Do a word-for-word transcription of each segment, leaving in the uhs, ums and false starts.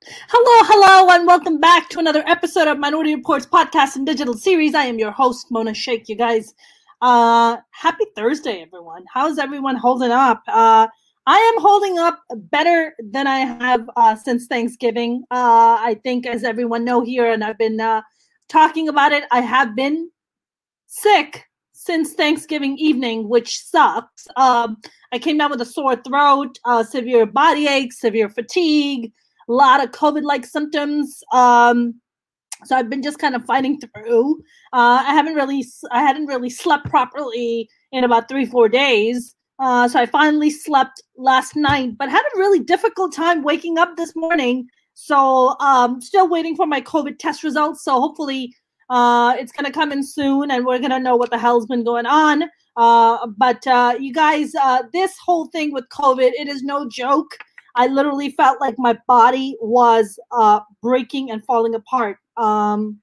Hello, hello, and welcome back to another episode of Minority Reports podcast and digital series. I am your host, Mona Sheikh. You guys, uh, happy Thursday, everyone. How's everyone holding up? Uh, I am holding up better than I have uh, since Thanksgiving. Uh, I think, as everyone know here, and I've been uh, talking about it, I have been sick since Thanksgiving evening, which sucks. Um, I came down with a sore throat, uh, severe body ache, severe fatigue, a lot of COVID-like symptoms. Um, so I've been just kind of fighting through. Uh, I haven't really, I hadn't really slept properly in about three, four days. Uh, so I finally slept last night, but had a really difficult time waking up this morning. So um, still waiting for my COVID test results. So hopefully uh, it's going to come in soon and we're going to know what the hell's been going on. Uh, but uh, you guys, uh, this whole thing with COVID, it is no joke. I literally felt like my body was uh, breaking and falling apart. Um,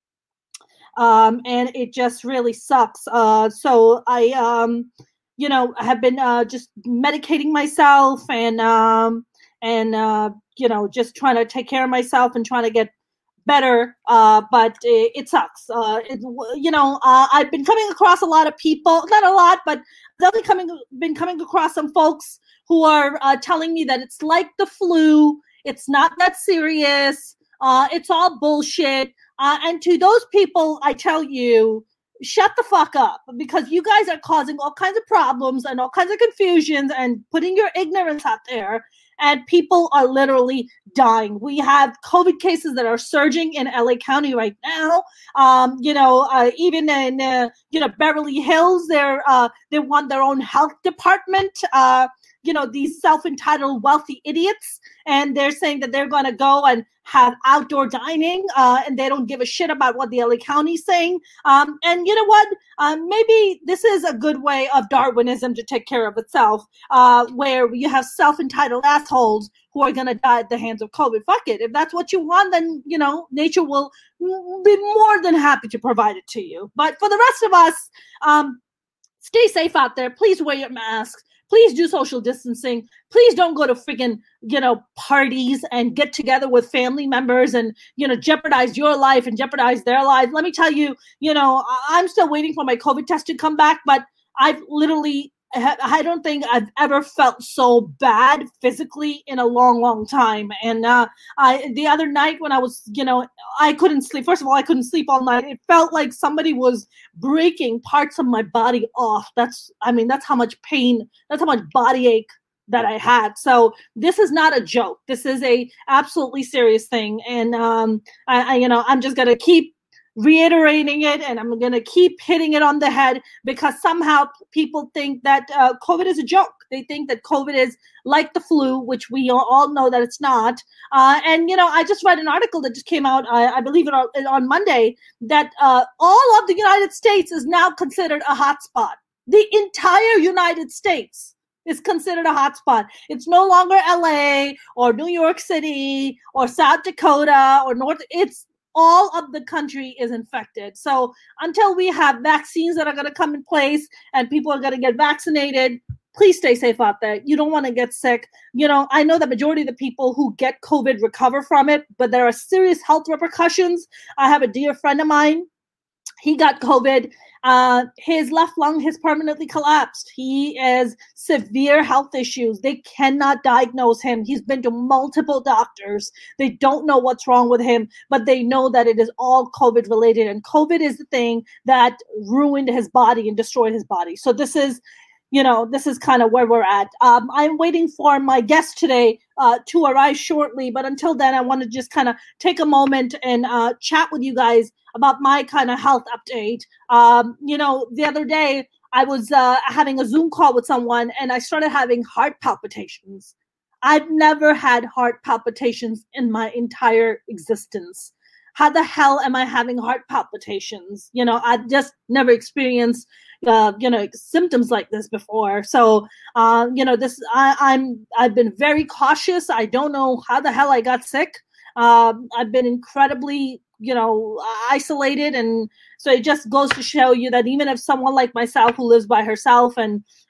um, and it just really sucks. Uh, so I, um, you know, have been uh, just medicating myself and, um, and uh, you know, just trying to take care of myself and trying to get better, uh, but it, it sucks. Uh, it, you know, uh, I've been coming across a lot of people, not a lot, but definitely coming, been coming across some folks who are uh, telling me that it's like the flu. It's not that serious. Uh, it's all bullshit. Uh, and to those people, I tell you, shut the fuck up, because you guys are causing all kinds of problems and all kinds of confusions and putting your ignorance out there. And people are literally dying. We have COVID cases that are surging in L A County right now. Um, you know, uh, even in uh, you know Beverly Hills, they're uh, they want their own health department. Uh, you know, these self-entitled wealthy idiots, and they're saying that they're going to go and have outdoor dining, uh, and they don't give a shit about what the L A County's saying. Um, and you know what? Um, maybe this is a good way of Darwinism to take care of itself, uh, where you have self-entitled assholes who are going to die at the hands of COVID. Fuck it. If that's what you want, then, you know, nature will be more than happy to provide it to you. But for the rest of us, um, stay safe out there. Please wear your masks. Please do social distancing. Please don't go to freaking, you know, parties and get together with family members and, you know, jeopardize your life and jeopardize their lives. Let me tell you, you know, I'm still waiting for my COVID test to come back, but I've literally, I don't think I've ever felt so bad physically in a long, long time. And uh, I, the other night when I was, you know, I couldn't sleep. First of all, I couldn't sleep all night. It felt like somebody was breaking parts of my body off. That's, I mean, that's how much pain, that's how much body ache that I had. So this is not a joke. This is a absolutely serious thing. And, um, I, I you know, I'm just going to keep reiterating it, and I'm going to keep hitting it on the head, because somehow people think that uh, COVID is a joke. They think that COVID is like the flu, which we all know that it's not. Uh, and, you know, I just read an article that just came out, I, I believe it on, on Monday, that uh, all of the United States is now considered a hotspot. The entire United States is considered a hotspot. It's no longer L A or New York City or South Dakota or North. It's all of the country is infected. So until we have vaccines that are going to come in place and people are going to get vaccinated, please stay safe out there. You don't want to get sick. You know, I know the majority of the people who get COVID recover from it, but there are serious health repercussions. I have a dear friend of mine. He got COVID. Uh, his left lung has permanently collapsed. He has severe health issues. They cannot diagnose him. He's been to multiple doctors. They don't know what's wrong with him, but they know that it is all COVID related. And COVID is the thing that ruined his body and destroyed his body. So this is, you know, this is kind of where we're at. Um, I'm waiting for my guest today uh, to arrive shortly. But until then, I want to just kind of take a moment and uh, chat with you guys about my kind of health update. Um, you know, the other day I was uh, having a Zoom call with someone and I started having heart palpitations. I've never had heart palpitations in my entire existence. How the hell am I having heart palpitations? You know, I just never experienced, uh, you know, symptoms like this before. So, uh, you know, this I, I'm I've been very cautious. I don't know how the hell I got sick. Um, I've been incredibly, you know, isolated, and so it just goes to show you that even if someone like myself who lives by herself and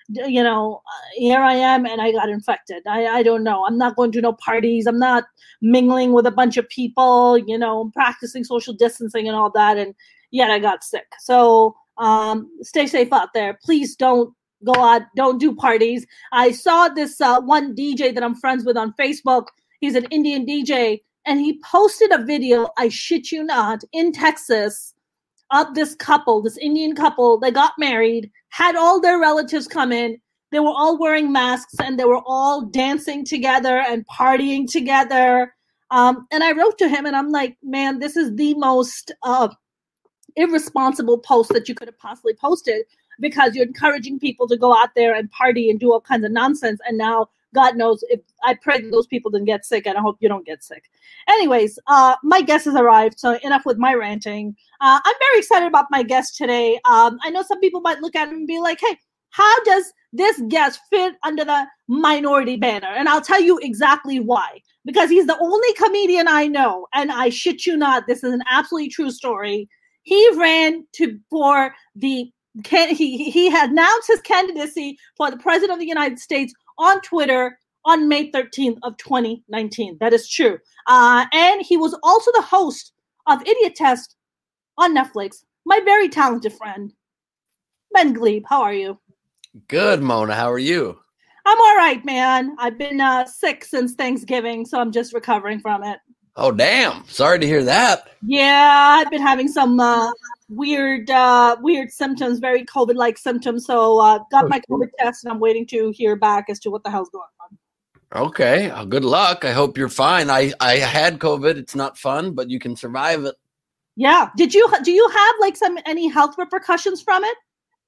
you know, uh, here I am and I got infected. I, I don't know. I'm not going to no parties. I'm not mingling with a bunch of people, you know, practicing social distancing and all that. And yet I got sick. So um, stay safe out there. Please don't go out. Don't do parties. I saw this uh, one D J that I'm friends with on Facebook. He's an Indian D J. And he posted a video, I shit you not, in Texas of this couple, this Indian couple. They got married, had all their relatives come in. They were all wearing masks and they were all dancing together and partying together. Um, and I wrote to him and I'm like, man, this is the most uh, irresponsible post that you could have possibly posted, because you're encouraging people to go out there and party and do all kinds of nonsense. And now God knows, if I pray that those people didn't get sick, and I hope you don't get sick. Anyways, uh, my guest has arrived, so enough with my ranting. Uh, I'm very excited about my guest today. Um, I know some people might look at him and be like, hey, how does this guest fit under the minority banner? And I'll tell you exactly why. Because he's the only comedian I know, and I shit you not, this is an absolutely true story. He ran to for the Can, he he had announced his candidacy for the president of the United States on Twitter on May thirteenth of twenty nineteen. That is true. Uh, and he was also the host of Idiot Test on Netflix. My very talented friend, Ben Glebe. How are you? Good, Mona. How are you? I'm all right, man. I've been uh, sick since Thanksgiving, so I'm just recovering from it. Oh, damn. Sorry to hear that. Yeah, I've been having some uh, weird uh, weird symptoms, very COVID-like symptoms. So uh, got my COVID test, and I'm waiting to hear back as to what the hell's going on. Okay. Well, good luck. I hope you're fine. I, I had COVID. It's not fun, but you can survive it. Yeah. Did you do you have like some any health repercussions from it?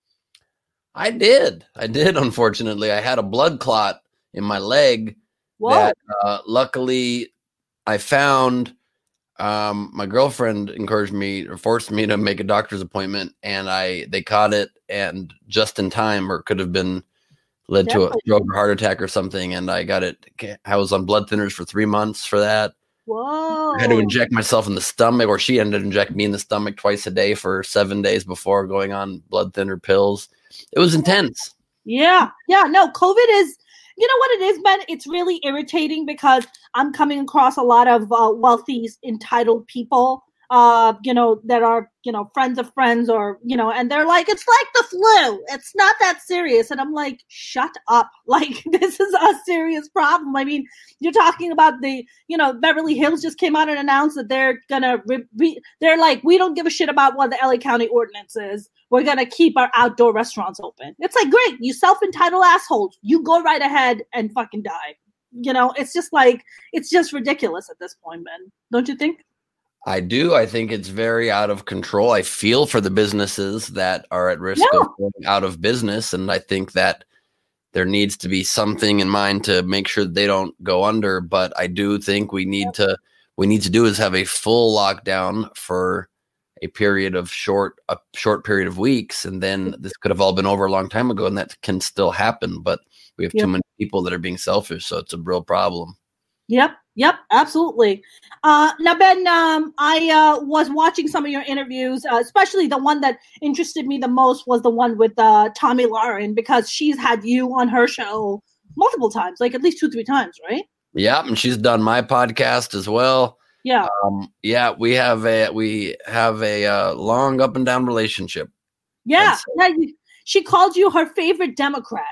I did. I did, unfortunately. I had a blood clot in my leg. Whoa. That uh, luckily I found. Um, my girlfriend encouraged me or forced me to make a doctor's appointment, and I they caught it and just in time, or it could have been led Definitely. to a stroke or heart attack or something. And I got it. I was on blood thinners for three months for that. Whoa! I had to inject myself in the stomach, or she ended up injecting me in the stomach twice a day for seven days before going on blood thinner pills. It was intense. Yeah, yeah. No, COVID is. You know what it is, Ben? It's really irritating because I'm coming across a lot of uh, wealthy, entitled people, uh, you know, that are, you know, friends of friends, or, you know, and they're like, it's like the flu. It's not that serious. And I'm like, shut up. Like, this is a serious problem. I mean, you're talking about the, you know, Beverly Hills just came out and announced that they're going to, re- re- they're like, we don't give a shit about what the L A County ordinance is. We're going to keep our outdoor restaurants open. It's like, great. You self-entitled assholes. You go right ahead and fucking die. You know, it's just like, it's just ridiculous at this point, Ben. Don't you think? I do. I think it's very out of control. I feel for the businesses that are at risk yeah. of going out of business. And I think that there needs to be something in mind to make sure that they don't go under. But I do think we need yeah. to, we need to do is have a full lockdown for a period of short, a short period of weeks. And then this could have all been over a long time ago, and that can still happen. But we have yep. too many people that are being selfish. So it's a real problem. Yep. Yep. Absolutely. Uh, now, Ben, um, I uh, was watching some of your interviews, uh, especially the one that interested me the most was the one with uh, Tomi Lahren, because she's had you on her show multiple times, like at least two, three times, right? Yeah. And she's done my podcast as well. Yeah. Um, yeah, we have a we have a uh, long up and down relationship. Yeah. So, yeah you, she called you her favorite Democrat.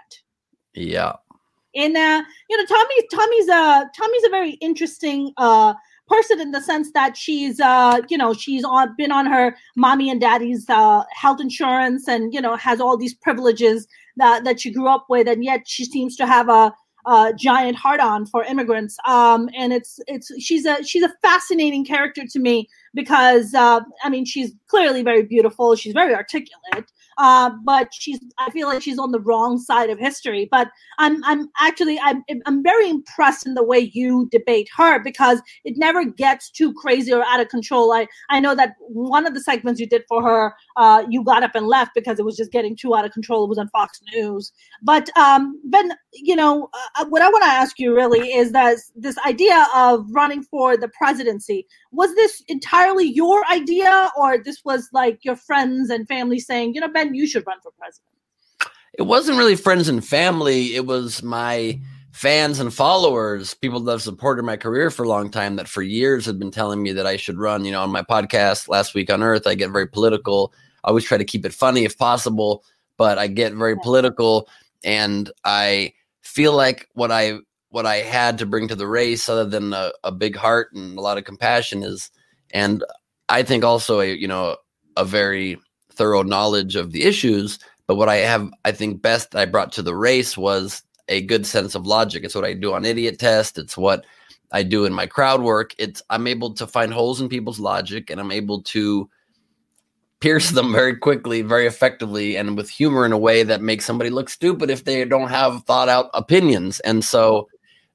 Yeah. And uh, you know, Tommy Tommy's a Tommy's a very interesting uh person in the sense that she's uh you know she's on been on her mommy and daddy's uh health insurance, and you know has all these privileges that that she grew up with, and yet she seems to have a Uh, giant heart on for immigrants, um, and it's it's she's a she's a fascinating character to me because uh, I mean she's clearly very beautiful, she's very articulate, uh, but she's I feel like she's on the wrong side of history. But I'm I'm actually I'm I'm very impressed in the way you debate her, because it never gets too crazy or out of control. I I know that one of the segments you did for her, uh, you got up and left because it was just getting too out of control. It was on Fox News, but um, Ben, you know. Uh, What I want to ask you really is that this idea of running for the presidency, was this entirely your idea, or this was like your friends and family saying, you know, Ben, you should run for president? It wasn't really friends and family. It was my fans and followers, people that have supported my career for a long time, that for years had been telling me that I should run. You know, on my podcast, Last Week on Earth, I get very political. I always try to keep it funny if possible, but I get very political, and I feel like what I what I had to bring to the race, other than a, a big heart and a lot of compassion, is, and I think also a you know a very thorough knowledge of the issues. But what I have, I think, best I brought to the race was a good sense of logic. It's what I do on Idiot Test. It's what I do in my crowd work. It's I'm able to find holes in people's logic, and I'm able to pierce them very quickly, very effectively, and with humor in a way that makes somebody look stupid if they don't have thought out opinions. And so,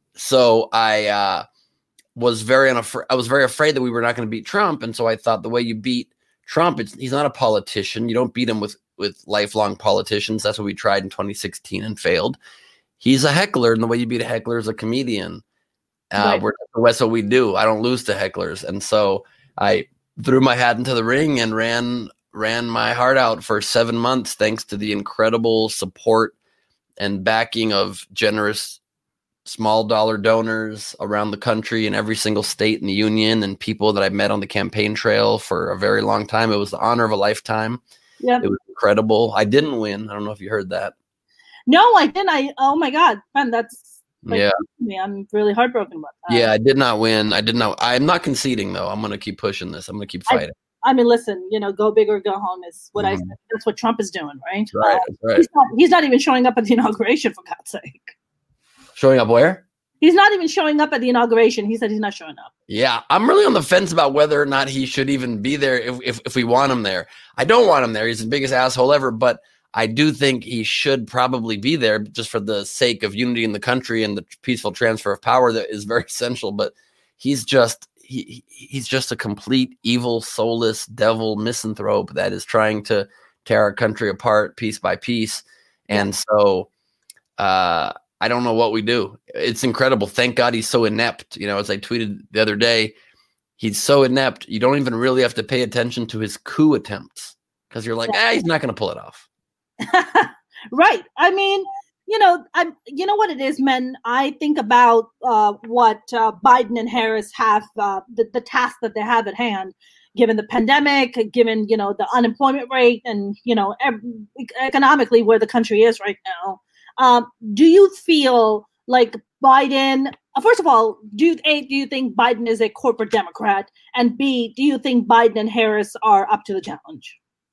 so I uh, was very unafraid. I was very afraid that we were not going to beat Trump. And so I thought the way you beat Trump, it's, he's not a politician. You don't beat him with with lifelong politicians. That's what we tried in twenty sixteen and failed. He's a heckler, and the way you beat a heckler is a comedian. Uh, right. That's what we do. I don't lose to hecklers. And so I threw my hat into the ring and ran ran my heart out for seven months, thanks to the incredible support and backing of generous small dollar donors around the country in every single state in the union, and people that I met on the campaign trail for a very long time. It was the honor of a lifetime. Yep. It was incredible. I didn't win. I don't know if you heard that. No, I didn't. I oh my God, man, that's like, yeah. Me. I'm really heartbroken about that. Yeah, I did not win. I did not. I'm not conceding though. I'm going to keep pushing this. I'm going to keep fighting. I, I mean, listen, you know, go big or go home is what mm. I said. That's what Trump is doing, right? Right, uh, right. He's not, he's not even showing up at the inauguration, for God's sake. Showing up where? He's not even showing up at the inauguration. He said he's not showing up. Yeah, I'm really on the fence about whether or not he should even be there if, if, if we want him there. I don't want him there. He's the biggest asshole ever, but I do think he should probably be there just for the sake of unity in the country and the peaceful transfer of power that is very essential. But he's just he he's just a complete evil, soulless devil misanthrope that is trying to tear our country apart piece by piece. And so uh, I don't know what we do. It's incredible. Thank God he's so inept. You know, as I tweeted the other day, he's so inept. You don't even really have to pay attention to his coup attempts because you're like, ah, he's not going to pull it off. Right. I mean, you know, I you know what it is, men. I think about uh, what uh, Biden and Harris have, uh, the, the task that they have at hand, given the pandemic, given, you know, the unemployment rate and, you know, ev- economically where the country is right now. Um, do you feel like Biden, uh, first of all, do you, A, do you think Biden is a corporate Democrat? And B, do you think Biden and Harris are up to the challenge?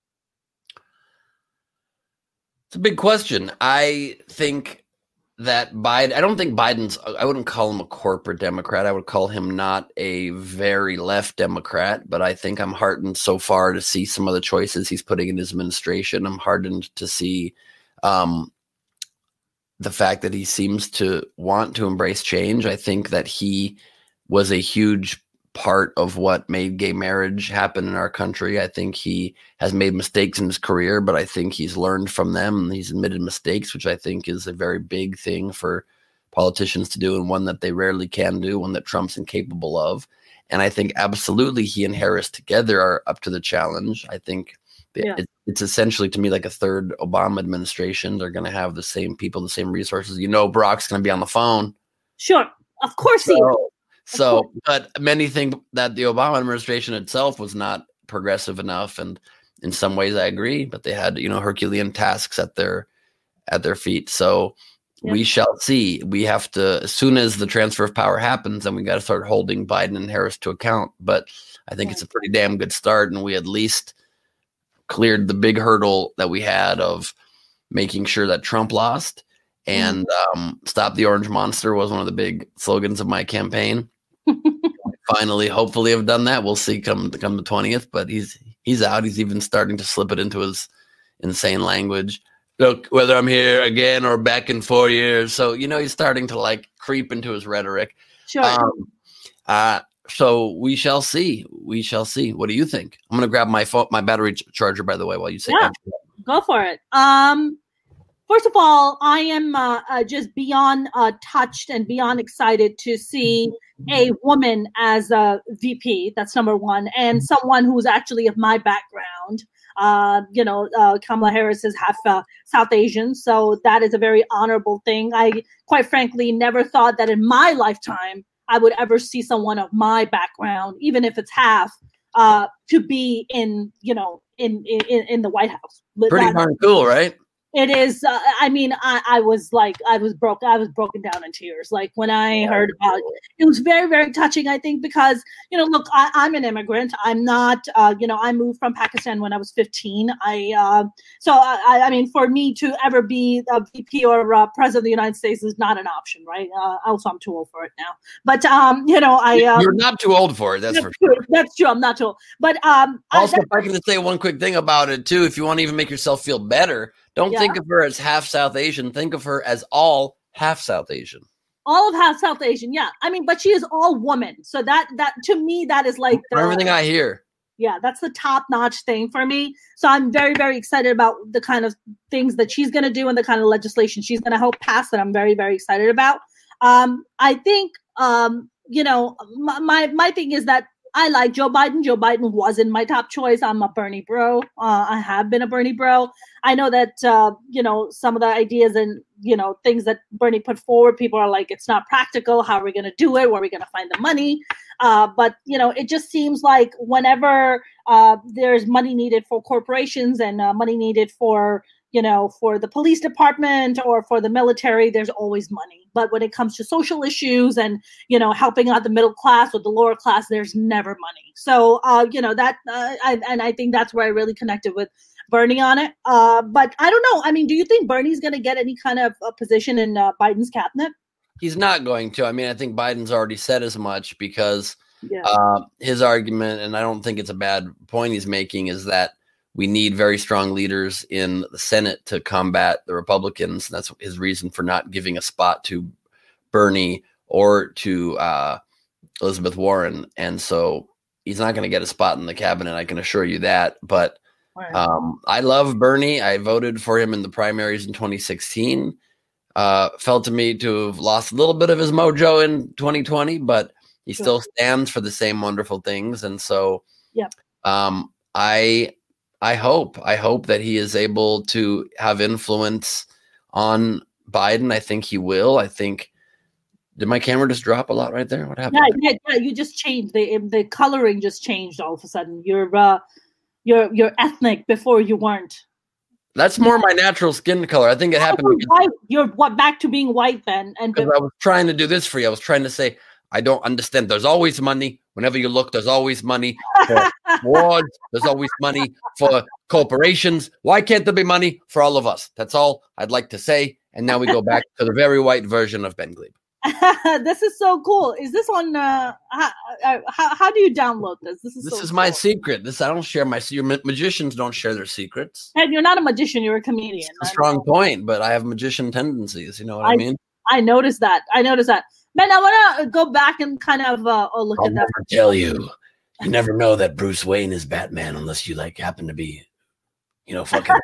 It's a big question. I think that Biden, I don't think Biden's, I wouldn't call him a corporate Democrat. I would call him not a very left Democrat, but I think I'm heartened so far to see some of the choices he's putting in his administration. I'm heartened to see um, the fact that he seems to want to embrace change. I think that he was a huge part of what made gay marriage happen in our country. I think he has made mistakes in his career, but I think he's learned from them. He's admitted mistakes, which I think is a very big thing for politicians to do, and one that they rarely can do, one that Trump's incapable of. And I think absolutely he and Harris together are up to the challenge. I think yeah. it, it's essentially, to me, like a third Obama administration. They're going to have the same people, the same resources. You know, Barack's going to be on the phone. Sure. Of course so, he is. So, but many think that the Obama administration itself was not progressive enough, and in some ways I agree. But they had, you know, Herculean tasks at their at their feet. So yeah. we shall see. We have to, as soon as the transfer of power happens, then we got to start holding Biden and Harris to account. But I think yeah. it's a pretty damn good start, and we at least cleared the big hurdle that we had of making sure that Trump lost, and um, "Stop the Orange Monster" was one of the big slogans of my campaign. Finally, hopefully have done that. We'll see come come the twentieth, but he's he's out. He's even starting to slip it into his insane language. Look, whether I'm here again or back in four years. So, you know, he's starting to like creep into his rhetoric. Sure. Um, uh, so we shall see. We shall see. What do you think? I'm going to grab my phone, my battery ch- charger, by the way, while you say yeah, that. Go for it. Um, First of all, I am uh, uh, just beyond uh, touched and beyond excited to see a woman as a V P. That's number one, and someone who's actually of my background. Uh, you know, uh, Kamala Harris is half uh, South Asian, so that is a very honorable thing. I, quite frankly, never thought that in my lifetime I would ever see someone of my background, even if it's half, uh, to be in, you know, in in, in the White House. But pretty that, darn cool, right? It is. Uh, I mean, I, I was like, I was broke. I was broken down in tears. Like when I heard about it, it was very, very touching. I think because you know, look, I, I'm an immigrant. I'm not. Uh, you know, I moved from Pakistan when I was fifteen. I uh, so I, I mean, for me to ever be a V P or uh, president of the United States is not an option, right? Uh, also, I'm too old for it now. But um, you know, I um, you're not too old for it. That's, that's for true. sure. That's true. I'm not too old. But um, also, I, if I can just say one quick thing about it too, if you want to even make yourself feel better. Don't yeah. think of her as half South Asian. Think of her as all half South Asian. All of half South Asian, yeah. I mean, but she is all woman. So that that to me, that is like the, everything I hear. Yeah, that's the top notch thing for me. So I'm very, very excited about the kind of things that she's going to do and the kind of legislation she's going to help pass that I'm very, very excited about. Um, I think, um, you know, my, my my thing is that I like Joe Biden. Joe Biden wasn't my top choice. I'm a Bernie bro. Uh, I have been a Bernie bro. I know that, uh, you know, some of the ideas and, you know, things that Bernie put forward, people are like, it's not practical. How are we going to do it? Where are we going to find the money? Uh, but, you know, it just seems like whenever uh, there's money needed for corporations and uh, money needed for, you know, for the police department or for the military, there's always money. But when it comes to social issues and, you know, helping out the middle class or the lower class, there's never money. So, uh, you know, that uh, I, and I think that's where I really connected with Bernie on it. Uh, but I don't know. I mean, do you think Bernie's going to get any kind of a position in uh, Biden's cabinet? He's not going to. I mean, I think Biden's already said as much because yeah. uh, his argument, and I don't think it's a bad point he's making, is that we need very strong leaders in the Senate to combat the Republicans. That's his reason for not giving a spot to Bernie or to uh, Elizabeth Warren. And so he's not going to get a spot in the cabinet. I can assure you that. But um, I love Bernie. I voted for him in the primaries in twenty sixteen. Uh, felt to me to have lost a little bit of his mojo in twenty twenty, but he sure. still stands for the same wonderful things. And so yeah. um, I... I hope, I hope that he is able to have influence on Biden. I think he will. I think, did my camera just drop a lot right there? What happened? Yeah, yeah, yeah. You just changed the the coloring. Just changed all of a sudden. You're uh, you're you're ethnic before you weren't. That's more my natural skin color. I think it happened. You're white. You're what back to being white then. And because I was trying to do this for you. I was trying to say I don't understand. There's always money. Whenever you look, there's always money for wars. There's always money for corporations. Why can't there be money for all of us? That's all I'd like to say. And now we go back to the very white version of Ben Glebe. This is so cool. Is this on? Uh, how, how how do you download this? This is this so is cool. my secret. This I don't share my. Your magicians don't share their secrets. And you're not a magician. You're a comedian. It's a strong point, but I have magician tendencies. You know what I, I mean? I noticed that. I noticed that. Man, I want to go back and kind of uh, oh, look I'll at that. Never tell you. You never know that Bruce Wayne is Batman unless you like happen to be, you know, fucking.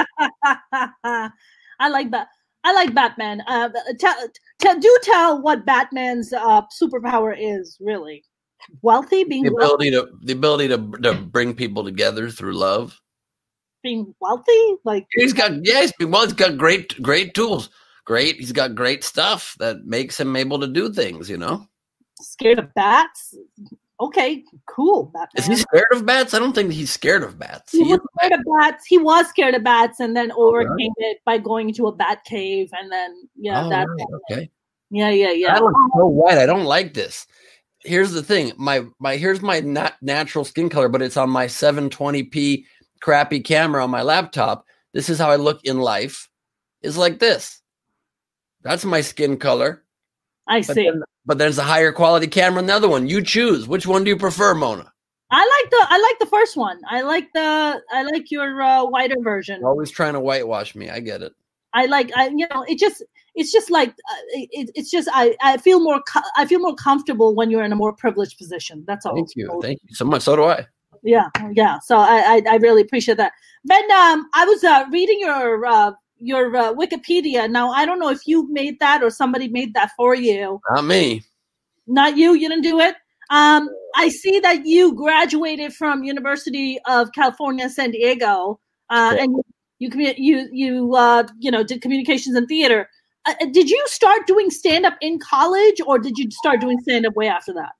I like that. I like Batman. Uh, tell, tell, do tell what Batman's uh, superpower is. Really, wealthy, being the ability wealthy? to the ability to to bring people together through love. Being wealthy, like he's got yes, well, he's got great great tools. Great, he's got great stuff that makes him able to do things. You know, scared of bats. Okay, cool. Batman. Is he scared of bats? I don't think he's scared of bats. He, he was scared of bats. He was scared of bats, and then overcame right. it by going into a bat cave, and then yeah, oh, that. Right. Okay. Yeah, yeah, yeah. I look so white. I don't like this. Here's the thing. My my here's my nat- natural skin color, but it's on my seven twenty p crappy camera on my laptop. This is how I look in life. Is like this. That's my skin color. I but see. Then, but there's a higher quality camera in the other one. You choose. Which one do you prefer, Mona? I like the I like the first one. I like the I like your uh, whiter version. You're always trying to whitewash me. I get it. I like I you know it just it's just like uh, it, it's just I, I feel more co- I feel more comfortable when you're in a more privileged position. That's all. Thank you. Thank you so much. So do I. Yeah, yeah. So I I, I really appreciate that. Ben, um, I was uh, reading your uh, your uh, Wikipedia. Now, I don't know if you made that or somebody made that for you. Not me. Not you. You didn't do it. Um, I see that you graduated from University of California, San Diego, uh, Cool. and you you you you uh, you know did communications and theater. Uh, did you start doing stand up in college, or did you start doing stand up way after that?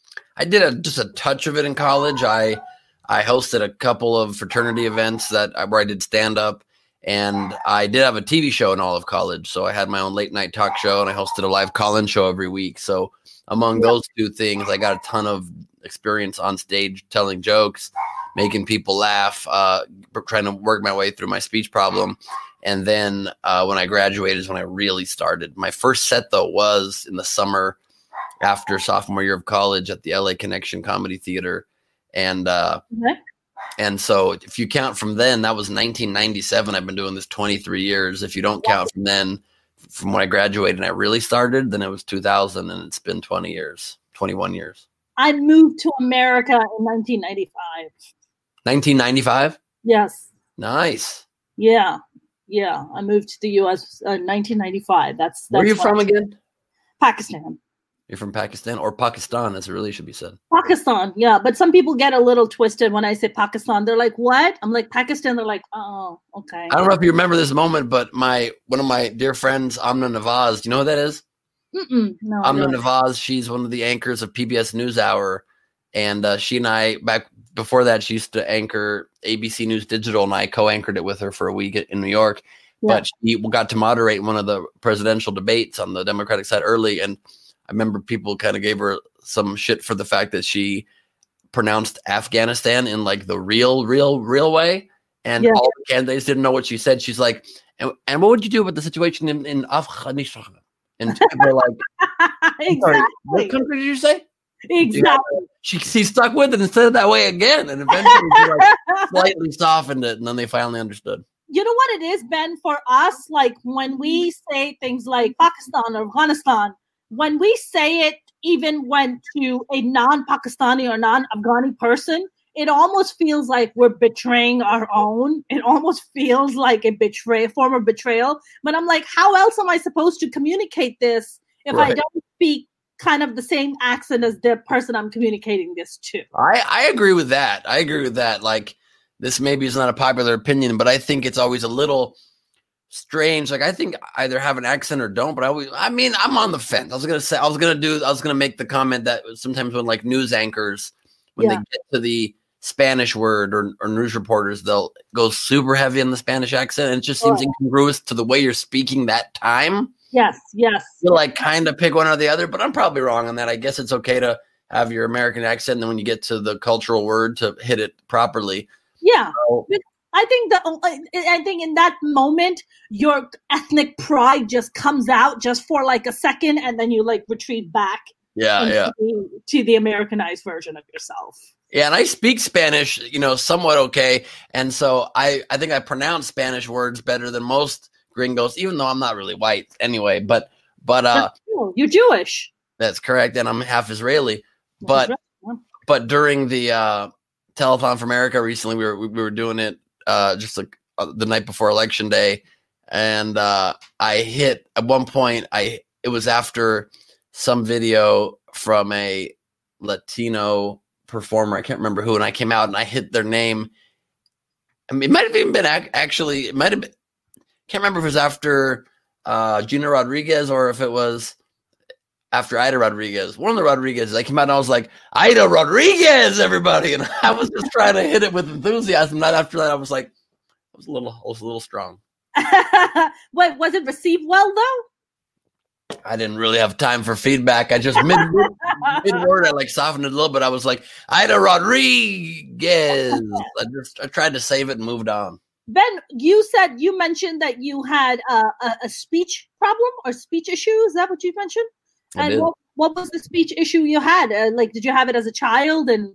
I did a, just a touch of it in college. I I hosted a couple of fraternity events that where I did stand up, and I did have a T V show in all of college. So I had my own late night talk show, and I hosted a live call-in show every week. So among Yeah. those two things, I got a ton of experience on stage telling jokes, making people laugh, uh, trying to work my way through my speech problem. And then uh, when I graduated is when I really started. My first set, though, was in the summer after sophomore year of college at the L A Connection Comedy Theater. And uh, Okay. and so if you count from then, that was nineteen ninety-seven. I've been doing this twenty-three years. If you don't count from then, from when I graduated and I really started, then it was two thousand, and it's been twenty years, twenty-one years. I moved to America in nineteen ninety-five. nineteen ninety-five? Yes. Nice. Yeah. Yeah. I moved to the U S in nineteen ninety-five. That's, that's Where are you when- from again? Pakistan. You're from Pakistan, or Pakistan, as it really should be said. Pakistan, yeah. But some people get a little twisted when I say Pakistan. They're like, what? I'm like, Pakistan. They're like, oh, okay. I don't know if you remember this moment, but my one of my dear friends, Amna Nawaz, do you know who that is? Mm-mm, no, Amna no. Nawaz, she's one of the anchors of P B S NewsHour. And uh, she and I, back before that, she used to anchor A B C News Digital, and I co-anchored it with her for a week in New York. Yeah. But she got to moderate one of the presidential debates on the Democratic side early, and I remember people kind of gave her some shit for the fact that she pronounced Afghanistan in like the real, real, real way. And Yeah. all the candidates didn't know what she said. She's like, and, and what would you do with the situation in, in Afghanistan? And people are like, I'm sorry, what Exactly. country did you say? Exactly. She, she stuck with it and said it that way again. And eventually she like slightly softened it. And then they finally understood. You know what it is, Ben, for us, like when we say things like Pakistan or Afghanistan, when we say it, even when to a non-Pakistani or non-Afghani person, it almost feels like we're betraying our own. It almost feels like a betray, a form of betrayal. But I'm like, how else am I supposed to communicate this if I Right. don't speak kind of the same accent as the person I'm communicating this to? I, I agree with that. I agree with that. Like, this maybe is not a popular opinion, but I think it's always a little strange. Like, I think either have an accent or don't, but I always, I mean, I'm on the fence. I was going to say, I was going to do, I was going to make the comment that sometimes when like news anchors, when Yeah. they get to the Spanish word or, or news reporters, they'll go super heavy on the Spanish accent. And it just seems Right. incongruous to the way you're speaking that time. Yes, yes. You like kind of pick one or the other, but I'm probably wrong on that. I guess it's okay to have your American accent, and then when you get to the cultural word, to hit it properly. Yeah. So, I think that I think in that moment your ethnic pride just comes out just for like a second, and then you like retreat back yeah, into yeah, the, to the Americanized version of yourself. yeah. And I speak Spanish, you know, somewhat okay, and so I, I think I pronounce Spanish words better than most gringos, even though I'm not really white anyway. But, but uh, That's cool. You're Jewish. that's correct, and I'm half Israeli. But, but during the uh, Telethon for America recently, we were we were doing it. Uh, just like uh, the night before election day, and uh, I hit at one point. I it was after some video from a Latino performer. I can't remember who, and I came out and I hit their name. I mean, it might have even been ac- actually. It might have been. Can't remember if it was after uh, Gina Rodriguez or if it was after Ida Rodriguez. One of the Rodriguez's. I came out and I was like, Ida Rodriguez, everybody. And I was just trying to hit it with enthusiasm. Not after that, I was like, I was a little, I was a little strong. What was it received well though? I didn't really have time for feedback. I just mid mid word, I like softened it a little bit. I was like, Ida Rodriguez. I just I tried to save it and moved on. Ben, you said you mentioned that you had uh, a, a speech problem or speech issue. Is that what you mentioned? I And did. what, what was the speech issue you had? Uh, like, did you have it as a child? And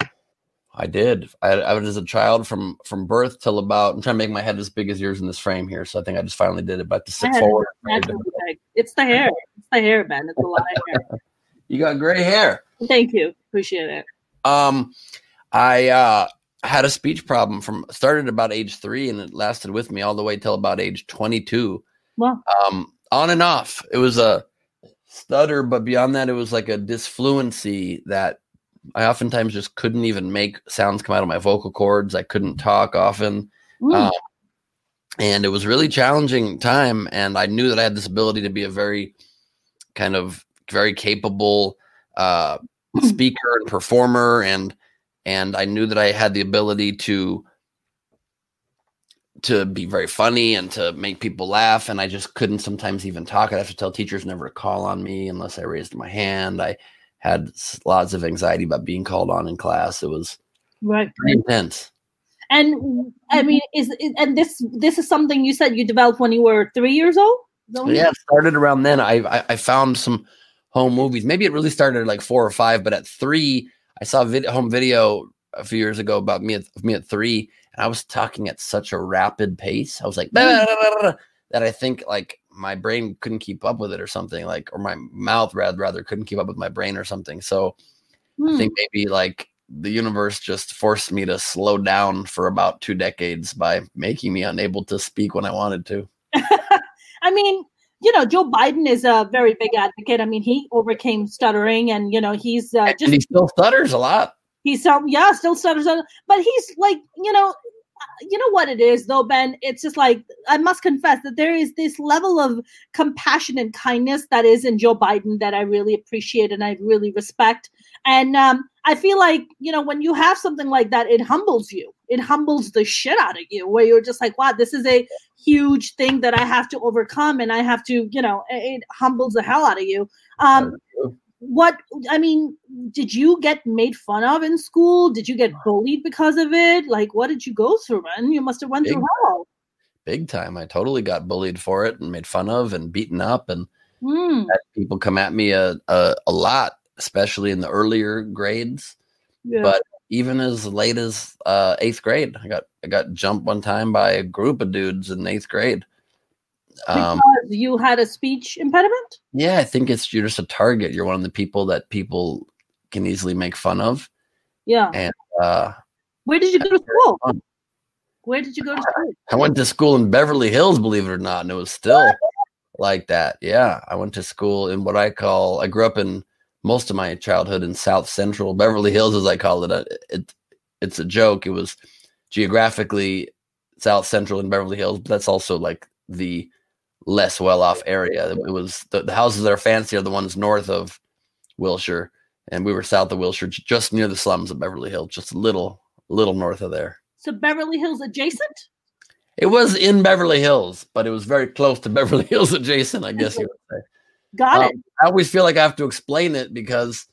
I did. I, I was as a child from from birth till about. I'm trying to make my head as big as yours in this frame here, so I think I just finally did it. But to sit I had forward, a natural thing. It's the hair. It's the hair, Ben. It's a lot of hair. you got gray hair. Thank you. Appreciate it. Um, I uh, I had a speech problem from started about age three, and it lasted with me all the way till about age twenty-two. Wow. Um, on and off. It was a stutter, but beyond that, it was like a disfluency that I oftentimes just couldn't even make sounds come out of my vocal cords. I couldn't talk often. Mm. Um, and it was really challenging time. And I knew that I had this ability to be a very kind of very capable uh, speaker and performer. And, and I knew that I had the ability to, to be very funny and to make people laugh. And I just couldn't sometimes even talk. I'd have to tell teachers never to call on me unless I raised my hand. I had lots of anxiety about being called on in class. It was right. pretty intense. And I mean, is and this this is something you said you developed when you were three years old? Yeah, it started around then. I, I I found some home movies. Maybe it really started at like four or five, but at three, I saw a vid- home video a few years ago about me at me at three, and I was talking at such a rapid pace. I was like, blah, blah, blah, blah, that I think like my brain couldn't keep up with it or something, like, or my mouth rather rather couldn't keep up with my brain or something. So hmm. I think maybe like the universe just forced me to slow down for about two decades by making me unable to speak when I wanted to. I mean, you know, Joe Biden is a very big advocate. I mean, he overcame stuttering, and you know, he's uh, just and he still stutters a lot. He's so yeah, still stutters, but he's like, you know. You know what it is, though, Ben? It's just like, I must confess that there is this level of compassion and kindness that is in Joe Biden that I really appreciate and I really respect. And um, I feel like, you know, when you have something like that, it humbles you. It humbles the shit out of you, where you're just like, wow, this is a huge thing that I have to overcome. And I have to, you know, it, it humbles the hell out of you. Um, What, I mean, did you get made fun of in school? Did you get bullied because of it? Like, what did you go through, man? You must have went big, through hell. Big time. I totally got bullied for it and made fun of and beaten up. And mm. had people come at me a, a, a lot, especially in the earlier grades. Yeah. But even as late as uh, eighth grade, I got I got jumped one time by a group of dudes in eighth grade. Because um, you had a speech impediment? Yeah, I think it's you're just a target. You're one of the people that people can easily make fun of. Yeah. And uh, where did you go to school? Fun. Where did you go to school? I went to school in Beverly Hills, believe it or not, and it was still like that. Yeah, I went to school in what I call. I grew up in most of my childhood in South Central Beverly Hills, as I call it. It, it it's a joke. It was geographically South Central in Beverly Hills, but that's also like the less well-off area. It was the, the houses that are fancy are the ones north of Wilshire, and we were south of Wilshire, just near the slums of Beverly Hills, just a little, little north of there. So Beverly Hills adjacent? It was in Beverly Hills, but it was very close to Beverly Hills adjacent, I guess you would say. Got um, it. I always feel like I have to explain it because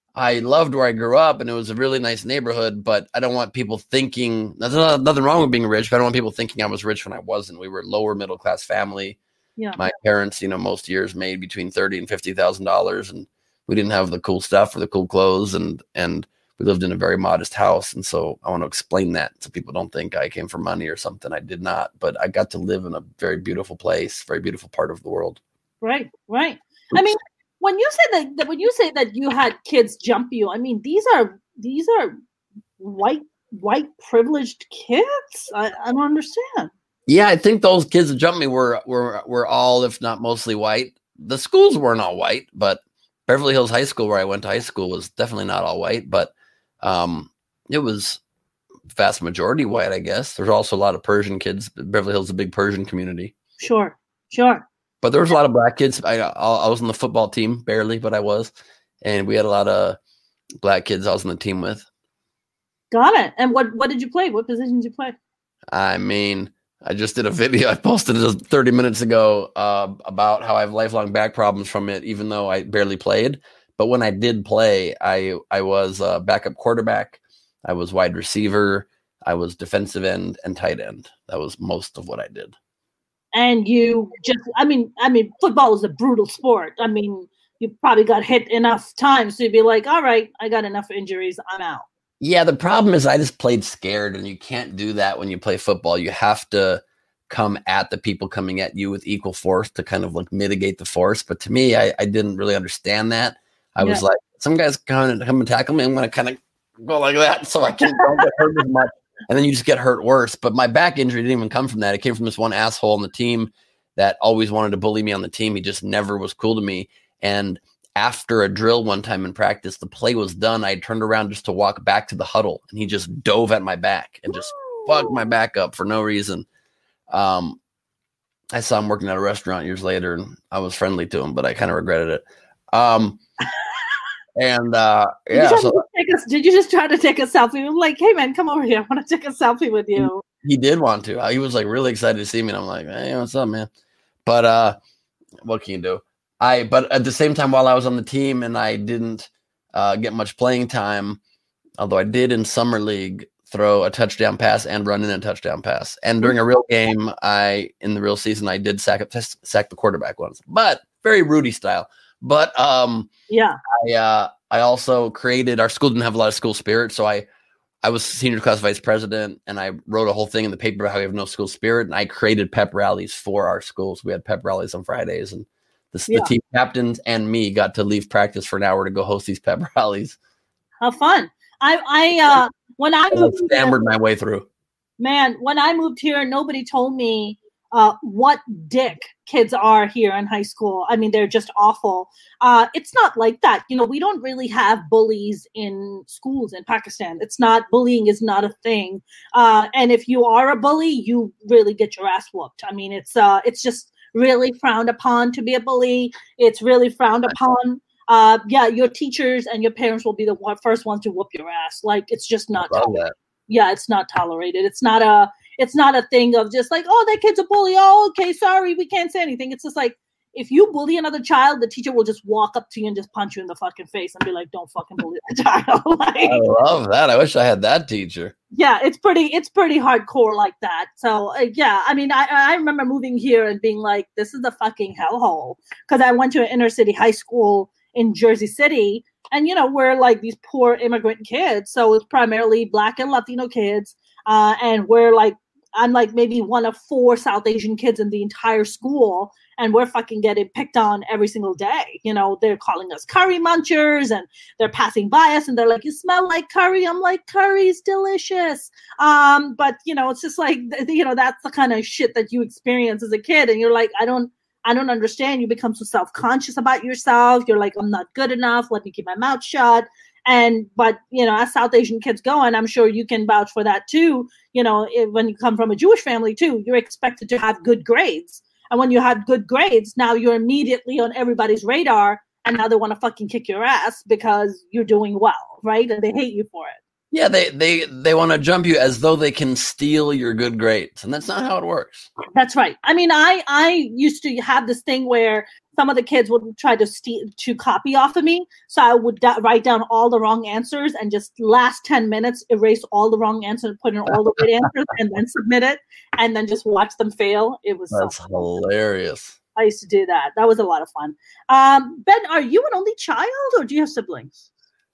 I loved where I grew up, and it was a really nice neighborhood, but I don't want people thinking, there's nothing wrong with being rich, but I don't want people thinking I was rich when I wasn't. We were a lower middle-class family. Yeah. My parents, you know, most years made between thirty and fifty thousand dollars, and we didn't have the cool stuff or the cool clothes, and and we lived in a very modest house. And so I want to explain that so people don't think I came for money or something. I did not, but I got to live in a very beautiful place, very beautiful part of the world. Right, right. Oops. I mean, when you say that, that, when you say that you had kids jump you, I mean these are these are white white privileged kids. I, I don't understand. Yeah, I think those kids that jumped me were were were all, if not mostly, white. The schools weren't all white, but Beverly Hills High School, where I went to high school, was definitely not all white. But um, it was vast majority white, I guess. There's also a lot of Persian kids. Beverly Hills is a big Persian community. Sure, sure. But there was a lot of black kids. I I was on the football team, barely, but I was, and we had a lot of black kids I was on the team with. Got it. And what what did you play? What position did you play? I mean. I just did a video I posted it thirty minutes ago uh, about how I have lifelong back problems from it, even though I barely played. But when I did play, I I was a backup quarterback. I was wide receiver. I was defensive end and tight end. That was most of what I did. And you just, I mean, I mean, football is a brutal sport. I mean, you probably got hit enough times to be like, all right, I got enough injuries. I'm out. Yeah, the problem is I just played scared, and you can't do that when you play football. You have to come at the people coming at you with equal force to kind of like mitigate the force. But to me, I, I didn't really understand that. I yeah. was like, some guys come and come and tackle me. I'm going to kind of go like that so I can don't get hurt as much. and then you just get hurt worse. But my back injury didn't even come from that. It came from this one asshole on the team that always wanted to bully me on the team. He just never was cool to me. And after a drill one time in practice, the play was done. I turned around just to walk back to the huddle, and he just dove at my back and just fucked my back up for no reason. Um, I saw him working at a restaurant years later, and I was friendly to him, but I kind of regretted it. Um, and uh, yeah, did you, so, take a, did you just try to take a selfie? I'm like, hey man, come over here. I want to take a selfie with you. He, he did want to. He was like really excited to see me, and I'm like, hey, what's up, man? But uh, what can you do? I but at the same time, while I was on the team and I didn't uh, get much playing time, although I did in summer league throw a touchdown pass and run in a touchdown pass, and during a real game, I in the real season I did sack sack the quarterback once, but very Rudy style. But um, yeah, I uh, I also created. Our school didn't have a lot of school spirit, so I I was senior class vice president, and I wrote a whole thing in the paper about how we have no school spirit, and I created pep rallies for our schools. We had pep rallies on Fridays, and the, yeah. the team captains and me got to leave practice for an hour to go host these pep rallies. How fun! I I uh, when I moved I stammered here, my way through. Man, when I moved here, nobody told me uh, what dick kids are here in high school. I mean, they're just awful. Uh, it's not like that. You know, we don't really have bullies in schools in Pakistan. It's not, bullying is not a thing. Uh, and if you are a bully, you really get your ass whooped. I mean, it's uh, it's just really frowned upon to be a bully. It's really frowned upon. Uh, yeah, your teachers and your parents will be the one, first ones to whoop your ass. Like, it's just not tolerated. Yeah, it's not tolerated. It's not a it's not a thing of just like, oh, that kid's a bully. Oh, okay, sorry, we can't say anything. It's just like, if you bully another child, the teacher will just walk up to you and just punch you in the fucking face and be like, don't fucking bully that child. Like, I love that. I wish I had that teacher. Yeah, it's pretty it's pretty hardcore like that. So, uh, yeah, I mean, I, I remember moving here and being like, this is a fucking hellhole. Because I went to an inner city high school in Jersey City. And, you know, we're like these poor immigrant kids. So it's primarily Black and Latino kids. Uh, and we're like, I'm like maybe one of four South Asian kids in the entire school. And we're fucking getting picked on every single day. You know, they're calling us curry munchers and they're passing by us and they're like, you smell like curry. I'm like, curry's delicious. Um, but, you know, it's just like, you know, that's the kind of shit that you experience as a kid. And you're like, I don't. I don't understand. You become so self-conscious about yourself. You're like, I'm not good enough. Let me keep my mouth shut. And, but, you know, as South Asian kids go, and I'm sure you can vouch for that too. You know, if, when you come from a Jewish family too, you're expected to have good grades. And when you have good grades, now you're immediately on everybody's radar. And now they want to fucking kick your ass because you're doing well, right? And they hate you for it. Yeah, they they they want to jump you as though they can steal your good grades, and that's not how it works. That's right. I mean, I I used to have this thing where some of the kids would try to steal to copy off of me, so I would da- write down all the wrong answers and just last ten minutes erase all the wrong answers, put in all the right answers, and then submit it, and then just watch them fail. It was that's so hilarious. I used to do that. That was a lot of fun. Um, Ben, are you an only child, or do you have siblings?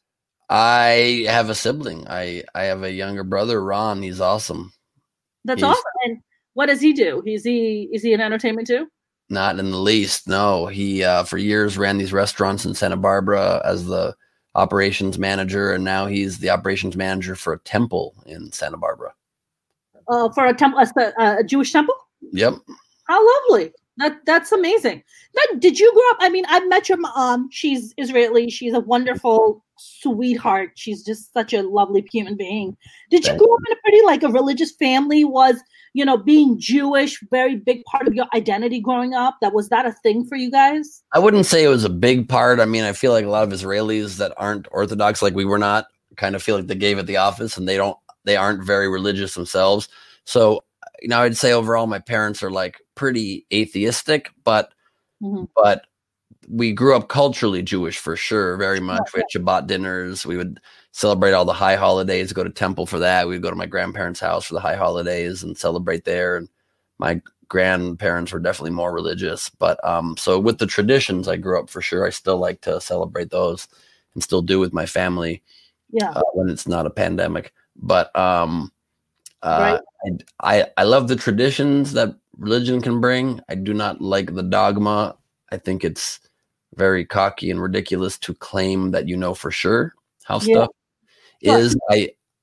I have a sibling. I, I have a younger brother, Ron. He's awesome. That's He's, awesome. And what does he do? Is he is he in entertainment too? Not in the least. No, he uh, for years ran these restaurants in Santa Barbara as the operations manager, and now he's the operations manager for a temple in Santa Barbara. Uh, for a temple, a, a Jewish temple. Yep. How lovely. That that's amazing. Now, did you grow up? I mean, I've met your mom. She's Israeli. She's a wonderful sweetheart. She's just such a lovely human being. Did you Thank grow up in a pretty like a religious family? Was, you know, being Jewish very big part of your identity growing up? That was that a thing for you guys? I wouldn't say it was a big part. I mean, I feel like a lot of Israelis that aren't Orthodox, like we were not, kind of feel like they gave at the office, and they don't. They aren't very religious themselves. So, you know, I'd say overall, my parents are like pretty atheistic, but mm-hmm. but we grew up culturally Jewish for sure, very much. We had Shabbat dinners. We would celebrate all the high holidays, go to temple for that. We'd go to my grandparents' house for the high holidays and celebrate there. And my grandparents were definitely more religious. But um, so with the traditions I grew up for sure, I still like to celebrate those and still do with my family. Yeah, uh, when it's not a pandemic. But um, uh, right. I, I I love the traditions that religion can bring. I do not like the dogma. I think it's very cocky and ridiculous to claim that you know for sure how yeah. stuff Sure. is. I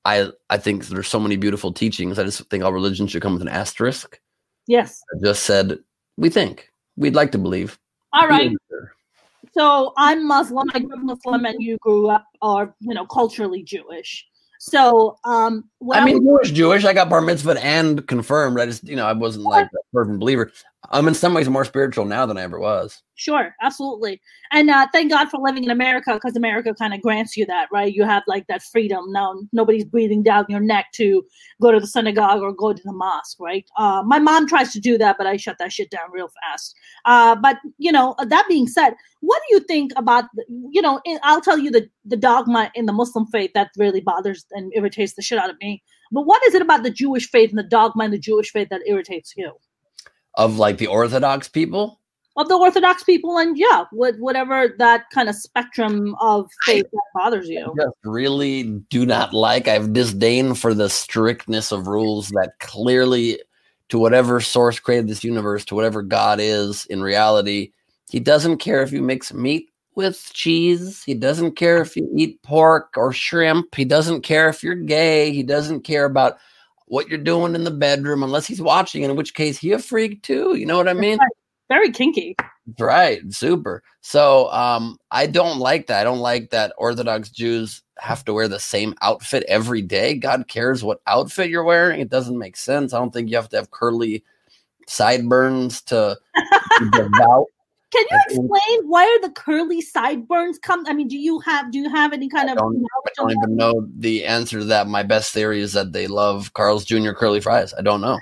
I I think there's so many beautiful teachings. I just think all religion should come with an asterisk. Yes. I just said, we think. We'd like to believe. All right. So I'm Muslim. I grew up Muslim, and you grew up, or you know, culturally Jewish. So, um, I mean, Jewish, Jewish. I got bar mitzvah and confirmed. I just, you know, I wasn't like a fervent believer. I'm in some ways more spiritual now than I ever was. Sure, absolutely. And uh, thank God for living in America, because America kind of grants you that, right? You have like that freedom. Now nobody's breathing down your neck to go to the synagogue or go to the mosque, right? Uh, my mom tries to do that, but I shut that shit down real fast. Uh, but, you know, that being said, what do you think about, you know, I'll tell you the, the dogma in the Muslim faith that really bothers and irritates the shit out of me. But what is it about the Jewish faith and the dogma in the Jewish faith that irritates you? Of like the Orthodox people? Of the Orthodox people, and yeah, what, whatever that kind of spectrum of faith that bothers you. I just really do not like. I have disdain for the strictness of rules that clearly, to whatever source created this universe, to whatever God is in reality, he doesn't care if you mix meat with cheese. He doesn't care if you eat pork or shrimp. He doesn't care if you're gay. He doesn't care about what you're doing in the bedroom unless he's watching, in which case he a freak too. You know what I mean? Very kinky. Right. Super. So um, I don't like that. I don't like that Orthodox Jews have to wear the same outfit every day. God cares what outfit you're wearing. It doesn't make sense. I don't think you have to have curly sideburns to be devout. Can you explain where the curly sideburns come? I mean, do you have do you have any kind I of? don't, I don't even know the answer to that. My best theory is that they love Carl's Junior curly fries. I don't know.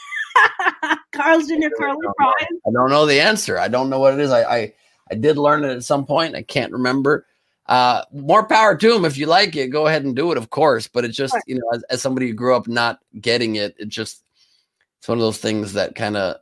Carl's Junior curly fries. I don't know the answer. I don't know what it is. I, I I did learn it at some point. I can't remember. Uh, more power to them. If you like it, go ahead and do it, of course. But it's just, right. you know, as, as somebody who grew up not getting it, it just it's one of those things that kind of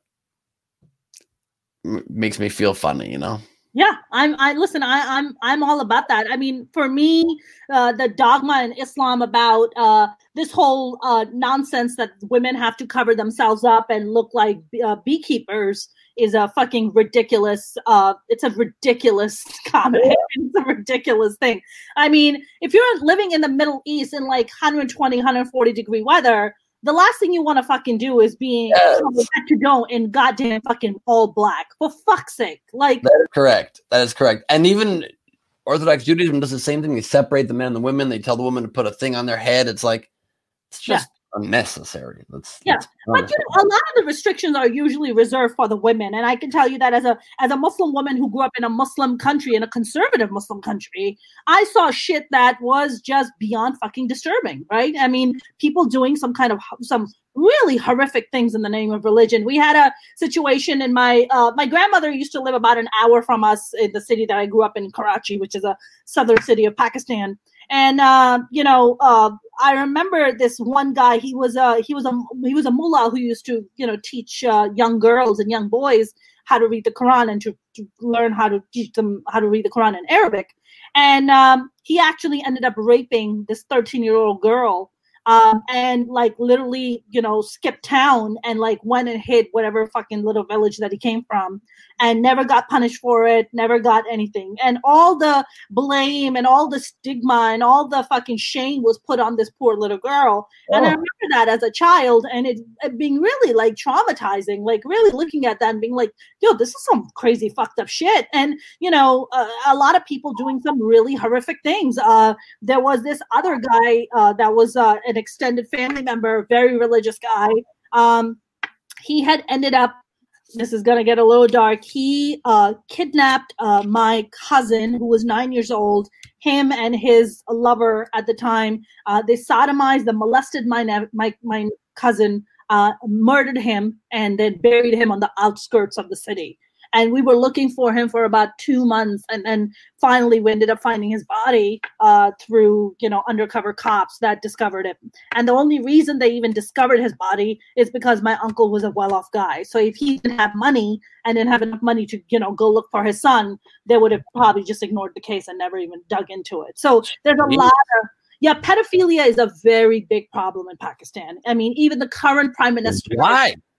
m- makes me feel funny, you know. Yeah, I'm. I listen. I, I'm. I'm all about that. I mean, for me, uh, the dogma in Islam about uh, this whole uh, nonsense that women have to cover themselves up and look like uh, beekeepers is a fucking ridiculous. Uh, it's a ridiculous comment. It's a ridiculous thing. I mean, if you're living in the Middle East in like one twenty, one forty degree weather, the last thing you want to fucking do is being yes. that you don't in goddamn fucking all black. For fuck's sake. Like that is correct. That is correct. And even Orthodox Judaism does the same thing. They separate the men and the women. They tell the woman to put a thing on their head. It's like it's just yeah. unnecessary. Let's, yeah. let's but you know, a lot of the restrictions are usually reserved for the women. And I can tell you that as a as a Muslim woman who grew up in a Muslim country, in a conservative Muslim country, I saw shit that was just beyond fucking disturbing, right? I mean, people doing some kind of some really horrific things in the name of religion. We had a situation in my uh, my grandmother used to live about an hour from us in the city that I grew up in, Karachi, which is a southern city of Pakistan. And uh, you know, uh, I remember this one guy. He was a he was a he was a mullah who used to you know teach uh, young girls and young boys how to read the Quran and to, to learn how to teach them how to read the Quran in Arabic. And um, he actually ended up raping this thirteen year old girl. Um, and like literally, you know, skipped town and like went and hid whatever fucking little village that he came from and never got punished for it, never got anything. And all the blame and all the stigma and all the fucking shame was put on this poor little girl. Oh. And I remember that as a child and it, it being really like traumatizing, like really looking at that and being like, yo, this is some crazy fucked up shit. And, you know, uh, a lot of people doing some really horrific things. Uh, there was this other guy uh, that was uh, an extended family member, very religious guy. Um, he had ended up, this is going to get a little dark. He uh, kidnapped uh, my cousin who was nine years old, him and his lover at the time. Uh, they sodomized and molested my, my, my cousin, uh, murdered him, and then buried him on the outskirts of the city. And we were looking for him for about two months. And then finally we ended up finding his body uh, through, you know, undercover cops that discovered it. And the only reason they even discovered his body is because my uncle was a well-off guy. So if he didn't have money and didn't have enough money to, you know, go look for his son, they would have probably just ignored the case and never even dug into it. So there's a lot of, yeah, pedophilia is a very big problem in Pakistan. I mean, even the current prime minister. Why?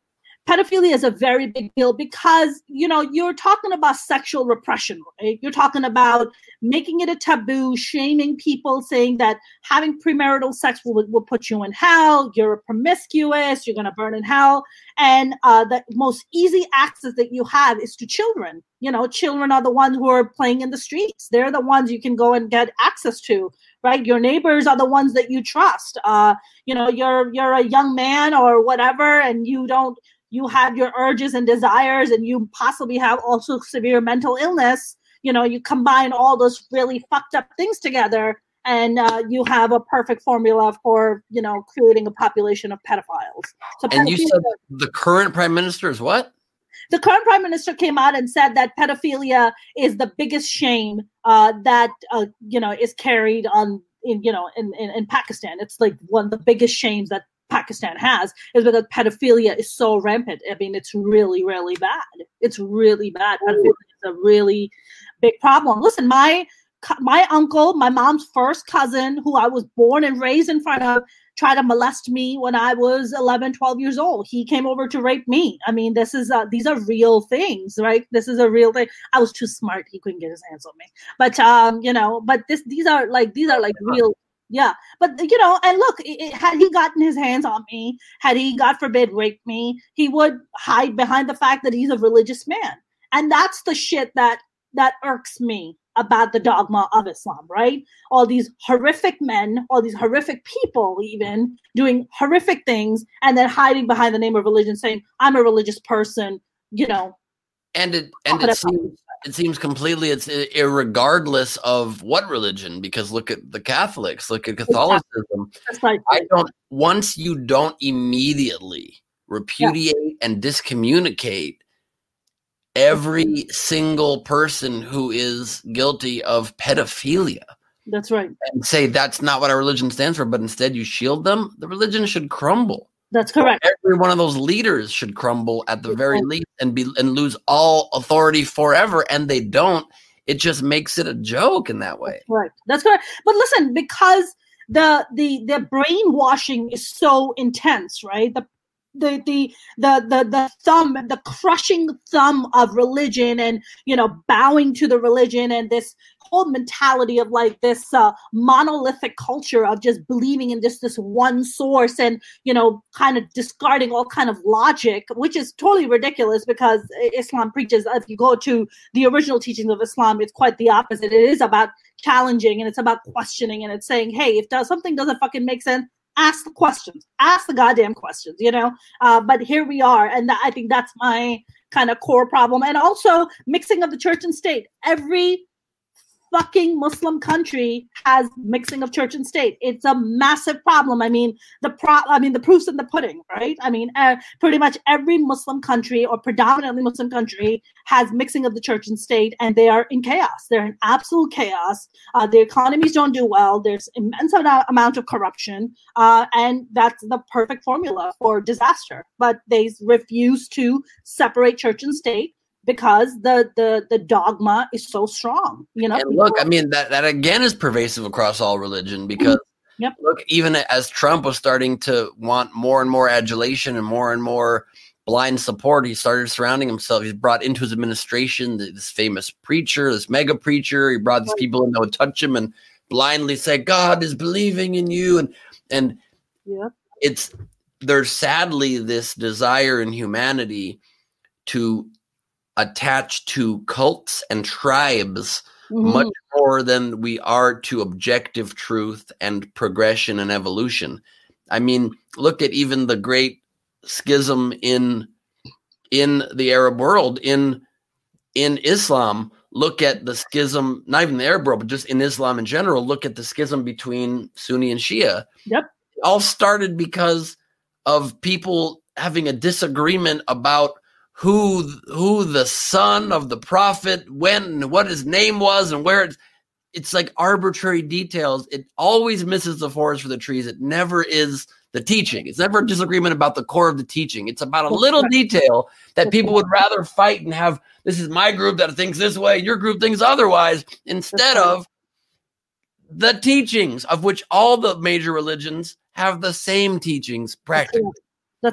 pedophilia is a very big deal because, you know, you're talking about sexual repression, right? You're talking about making it a taboo, shaming people, saying that having premarital sex will, will put you in hell. You're promiscuous. You're going to burn in hell. And uh, the most easy access that you have is to children. You know, children are the ones who are playing in the streets. They're the ones you can go and get access to, right? Your neighbors are the ones that you trust. Uh, you know, you're you're a young man or whatever, and you don't, you have your urges and desires, and you possibly have also severe mental illness. You know, you combine all those really fucked up things together, and uh, you have a perfect formula for, you know, creating a population of pedophiles. So and you said the current prime minister is what? The current prime minister came out and said that pedophilia is the biggest shame uh, that, uh, you know, is carried on, in, you know, in, in, in Pakistan. It's like one of the biggest shames that Pakistan has, is because pedophilia is so rampant. I mean, it's really, really bad. It's really bad. Pedophilia is a really big problem. Listen, my my uncle, my mom's first cousin, who I was born and raised in front of, tried to molest me when I was eleven, twelve years old. He came over to rape me. I mean, this is uh, these are real things, right? This is a real thing. I was too smart. He couldn't get his hands on me. But, um, you know, but this these are like, these are like real. Yeah. But, you know, and look, it, it, had he gotten his hands on me, had he, God forbid, raped me, he would hide behind the fact that he's a religious man. And that's the shit that that irks me about the dogma of Islam, right? All these horrific men, all these horrific people even doing horrific things, and then hiding behind the name of religion, saying, I'm a religious person, you know. And it and it seems, it seems completely, it's irregardless of what religion, because look at the Catholics, look at Catholicism. That's right. I don't, once you don't immediately repudiate yeah. and discommunicate every single person who is guilty of pedophilia. That's right. And say that's not what our religion stands for, but instead you shield them, the religion should crumble. That's correct. Every one of those leaders should crumble at the very least and be and lose all authority forever, and they don't. It just makes it a joke in that way. That's right. That's correct. But listen, because the the the brainwashing is so intense, right? The The, the the the the thumb, the crushing thumb of religion, and, you know, bowing to the religion, and this whole mentality of like this uh, monolithic culture of just believing in just this one source, and, you know, kind of discarding all kind of logic, which is totally ridiculous, because Islam preaches, if you go to the original teachings of Islam, it's quite the opposite. It is about challenging, and it's about questioning, and it's saying, hey, if does, something doesn't fucking make sense, ask the questions, ask the goddamn questions, you know? Uh, but here we are. And th- I think that's my kind of core problem. And also mixing of the church and state. Every fucking Muslim country has mixing of church and state. It's a massive problem. I mean, the pro- I mean, the proof's in the pudding, right? I mean, uh, pretty much every Muslim country, or predominantly Muslim country, has mixing of the church and state, and they are in chaos. They're in absolute chaos. Uh, the economies don't do well. There's immense amount of corruption, uh, and that's the perfect formula for disaster. But they refuse to separate church and state, because the, the the dogma is so strong, you know. And look, I mean, that, that again is pervasive across all religion, because yep. look, even as Trump was starting to want more and more adulation and more and more blind support, he started surrounding himself. He's brought into his administration this famous preacher, this mega preacher. He brought these people in that would touch him and blindly say, God is believing in you. And and yep. it's there's sadly this desire in humanity to attached to cults and tribes mm-hmm. much more than we are to objective truth and progression and evolution. I mean, look at even the great schism in in the Arab world, in in Islam. Look at the schism, not even the Arab world, but just in Islam in general. Look at the schism between Sunni and Shia. Yep. It all started because of people having a disagreement about who who the son of the prophet, when, what his name was, and where it's, it's like arbitrary details. It always misses the forest for the trees. It never is the teaching. It's never a disagreement about the core of the teaching. It's about a little detail that people would rather fight and have, this is my group that thinks this way, your group thinks otherwise, instead of the teachings, of which all the major religions have the same teachings practically. That's correct.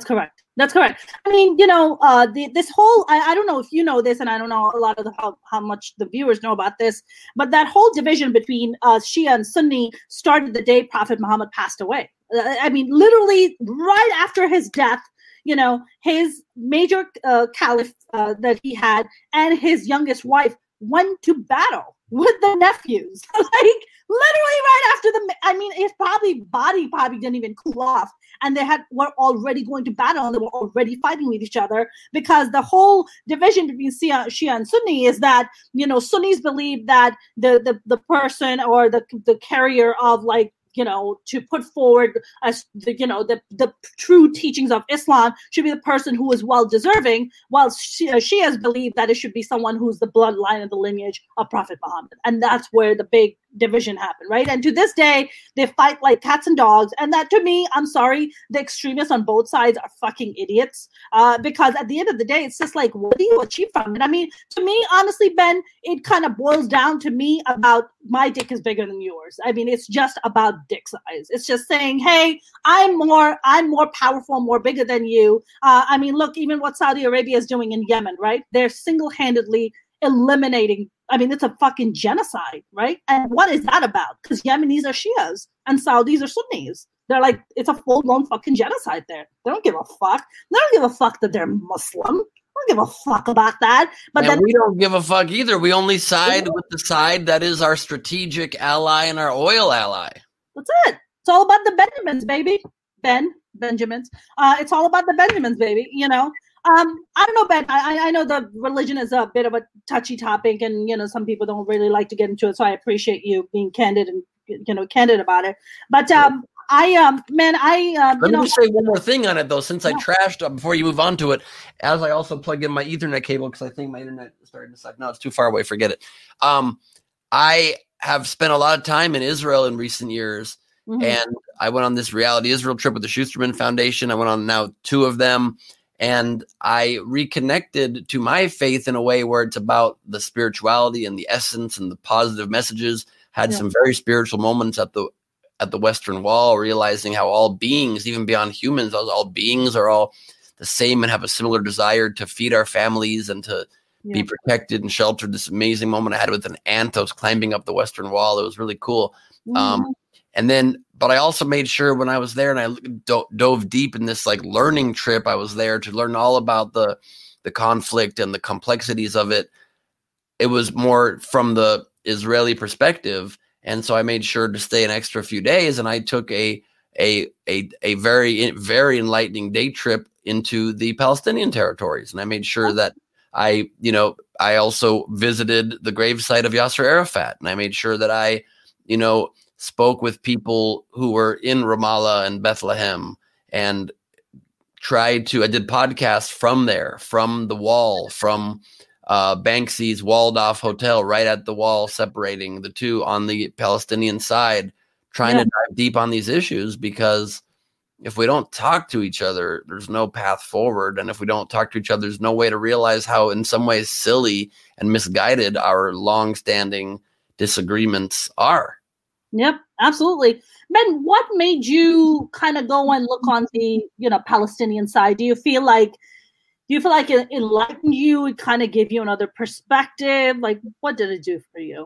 That's correct. I mean, you know, uh, the, this whole, I, I don't know if you know this, and I don't know a lot of the, how, how much the viewers know about this, but that whole division between uh, Shia and Sunni started the day Prophet Muhammad passed away. Uh, I mean, literally right after his death, you know, his major uh, caliph uh, that he had and his youngest wife went to battle with the nephews. Like, literally right after the, I mean, his probably body probably didn't even cool off. And they had were already going to battle and they were already fighting with each other, because the whole division between Shia, Shia and Sunni is that, you know, Sunnis believe that the, the, the person or the, the carrier of, like, you know, to put forward as the, you know, the, the true teachings of Islam should be the person who is well deserving, while Shia, Shias believe that it should be someone who's the bloodline and the lineage of Prophet Muhammad. And that's where the big division happened, right? And to this day, they fight like cats and dogs. And that, to me, I'm sorry, the extremists on both sides are fucking idiots. Uh, because at the end of the day, it's just like, what do you achieve from it? I mean, to me, honestly, Ben, it kind of boils down to me about my dick is bigger than yours. I mean, it's just about dick size. It's just saying, hey, I'm more, I'm more powerful, more bigger than you. Uh, I mean, look, even what Saudi Arabia is doing in Yemen, right? They're single-handedly eliminating, I mean, it's a fucking genocide, right? And what is that about? Because Yemenis are Shias and Saudis are Sunnis. They're like, it's a full-blown fucking genocide there. They don't give a fuck. They don't give a fuck that they're Muslim. They don't give a fuck about that. But and then we don't give a fuck either. We only side with the side that is our strategic ally and our oil ally. That's it. It's all about the Benjamins, baby. Ben, Benjamins. Uh, it's all about the Benjamins, baby, you know? Um, I don't know, Ben. I, I know the religion is a bit of a touchy topic, and you know some people don't really like to get into it. So I appreciate you being candid and you know candid about it. But um, I um, man, I um, let you me know, just say one more thing on it though. Since yeah. I trashed uh, before you move on to it, as I also plug in my Ethernet cable because I think my internet is starting to suck. No, it's too far away. Forget it. Um, I have spent a lot of time in Israel in recent years, mm-hmm. and I went on this Reality Israel trip with the Schusterman Foundation. I went on now two of them. And I reconnected to my faith in a way where it's about the spirituality and the essence and the positive messages. Had yeah. some very spiritual moments at the at the Western Wall, realizing how all beings, even beyond humans, all beings are all the same and have a similar desire to feed our families and to yeah. be protected and sheltered. This amazing moment I had with an ant. I was climbing up the Western Wall. It was really cool. Mm-hmm. Um, and then, but I also made sure when I was there and I do- dove deep in this like learning trip, I was there to learn all about the, the conflict and the complexities of it. It was more from the Israeli perspective. And so I made sure to stay an extra few days, and I took a, a, a, a very, very enlightening day trip into the Palestinian territories. And I made sure that I, you know, I also visited the gravesite of Yasser Arafat, and I made sure that I, you know, spoke with people who were in Ramallah and Bethlehem, and tried to, I did podcasts from there, from the wall, from uh, Banksy's walled off hotel right at the wall, separating the two on the Palestinian side, trying yeah. to dive deep on these issues, because if we don't talk to each other, there's no path forward. And if we don't talk to each other, there's no way to realize how in some ways silly and misguided our longstanding disagreements are. Yep, absolutely. Ben, what made you kind of go and look on the, you know, Palestinian side? Do you feel like, do you feel like it enlightened you? It kind of gave you another perspective? Like, what did it do for you?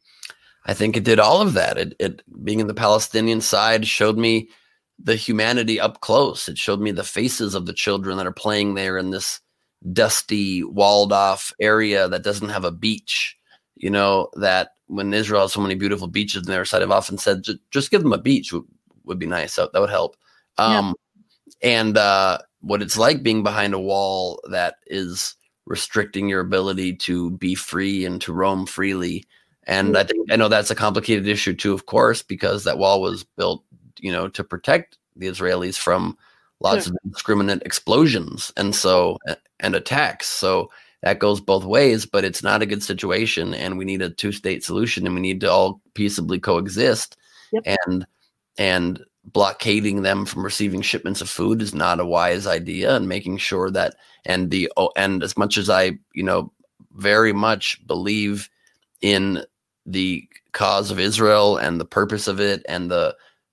I think it did all of that. It, it being in the Palestinian side showed me the humanity up close. It showed me the faces of the children that are playing there in this dusty, walled off area that doesn't have a beach. You know, that when Israel has so many beautiful beaches on their side, I've often said, just, just give them a beach would, would be nice. That, that would help. Um, yeah. And uh, what it's like being behind a wall that is restricting your ability to be free and to roam freely. And mm-hmm. I think, I know that's a complicated issue too, of course, because that wall was built, you know, to protect the Israelis from lots sure. of indiscriminate explosions and so, and attacks. So that goes both ways, but it's not a good situation, and we need a two-state solution, and we need to all peaceably coexist. Yep. And and blockading them from receiving shipments of food is not a wise idea. And making sure that and the oh, and as much as I you know very much believe in the cause of Israel and the purpose of it and the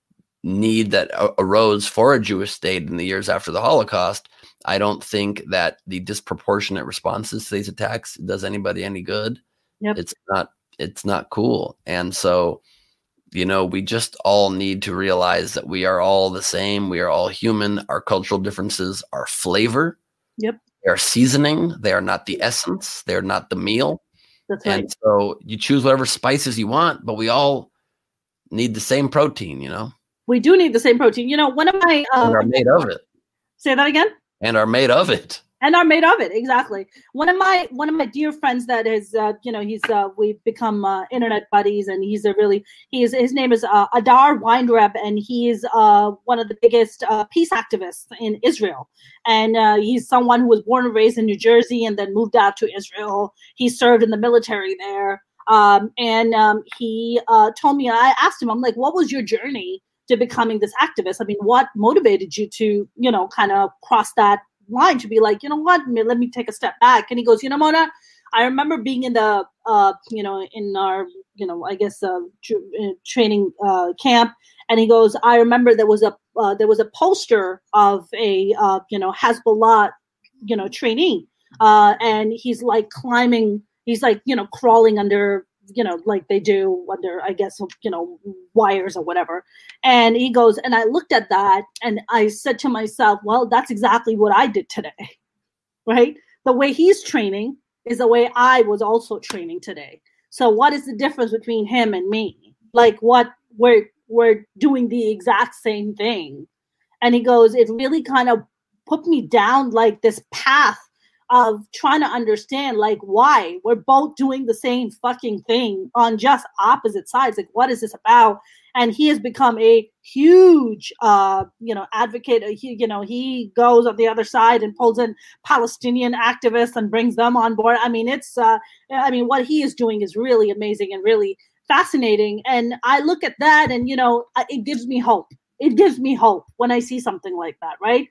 need that a- arose for a Jewish state in the years after the Holocaust, I don't think that the disproportionate responses to these attacks does anybody any good. Yep. It's not, it's not cool. And so, you know, we just all need to realize that we are all the same. We are all human. Our cultural differences are flavor. Yep. They are seasoning. They are not the essence. They're not the meal. That's right. And so you choose whatever spices you want, but we all need the same protein, you know? We do need the same protein. You know, one of my uh, and are made of it. Say that again. And are made of it. And are made of it, exactly. One of my one of my dear friends that is, uh, you know, he's uh, we've become uh, internet buddies, and he's a really he's his name is uh, Adar Weinreb, and he is uh, one of the biggest uh, peace activists in Israel. And uh, he's someone who was born and raised in New Jersey and then moved out to Israel. He served in the military there, um, and um, he uh, told me. I asked him, I'm like, what was your journey to becoming this activist? I mean, what motivated you to, you know, kind of cross that line to be like, you know what, let me take a step back? And he goes, you know, Mona, I remember being in the, uh, you know, in our, you know, I guess, uh, tr- training uh, camp. And he goes, I remember there was a, uh, there was a poster of a, uh, you know, Hezbollah, you know, trainee. Uh, and he's like climbing, he's like, you know, crawling under, you know, like they do under, I guess, you know, wires or whatever. And he goes, and I looked at that and I said to myself, well, that's exactly what I did today, right? The way he's training is the way I was also training today. So what is the difference between him and me? Like what we're, we're doing the exact same thing. And he goes, it really kind of put me down like this path of trying to understand, like, why we're both doing the same fucking thing on just opposite sides. Like, what is this about? And he has become a huge, uh, you know, advocate. He, you know, he goes on the other side and pulls in Palestinian activists and brings them on board. I mean, it's, uh, I mean, what he is doing is really amazing and really fascinating. And I look at that and, you know, it gives me hope. It gives me hope when I see something like that, right?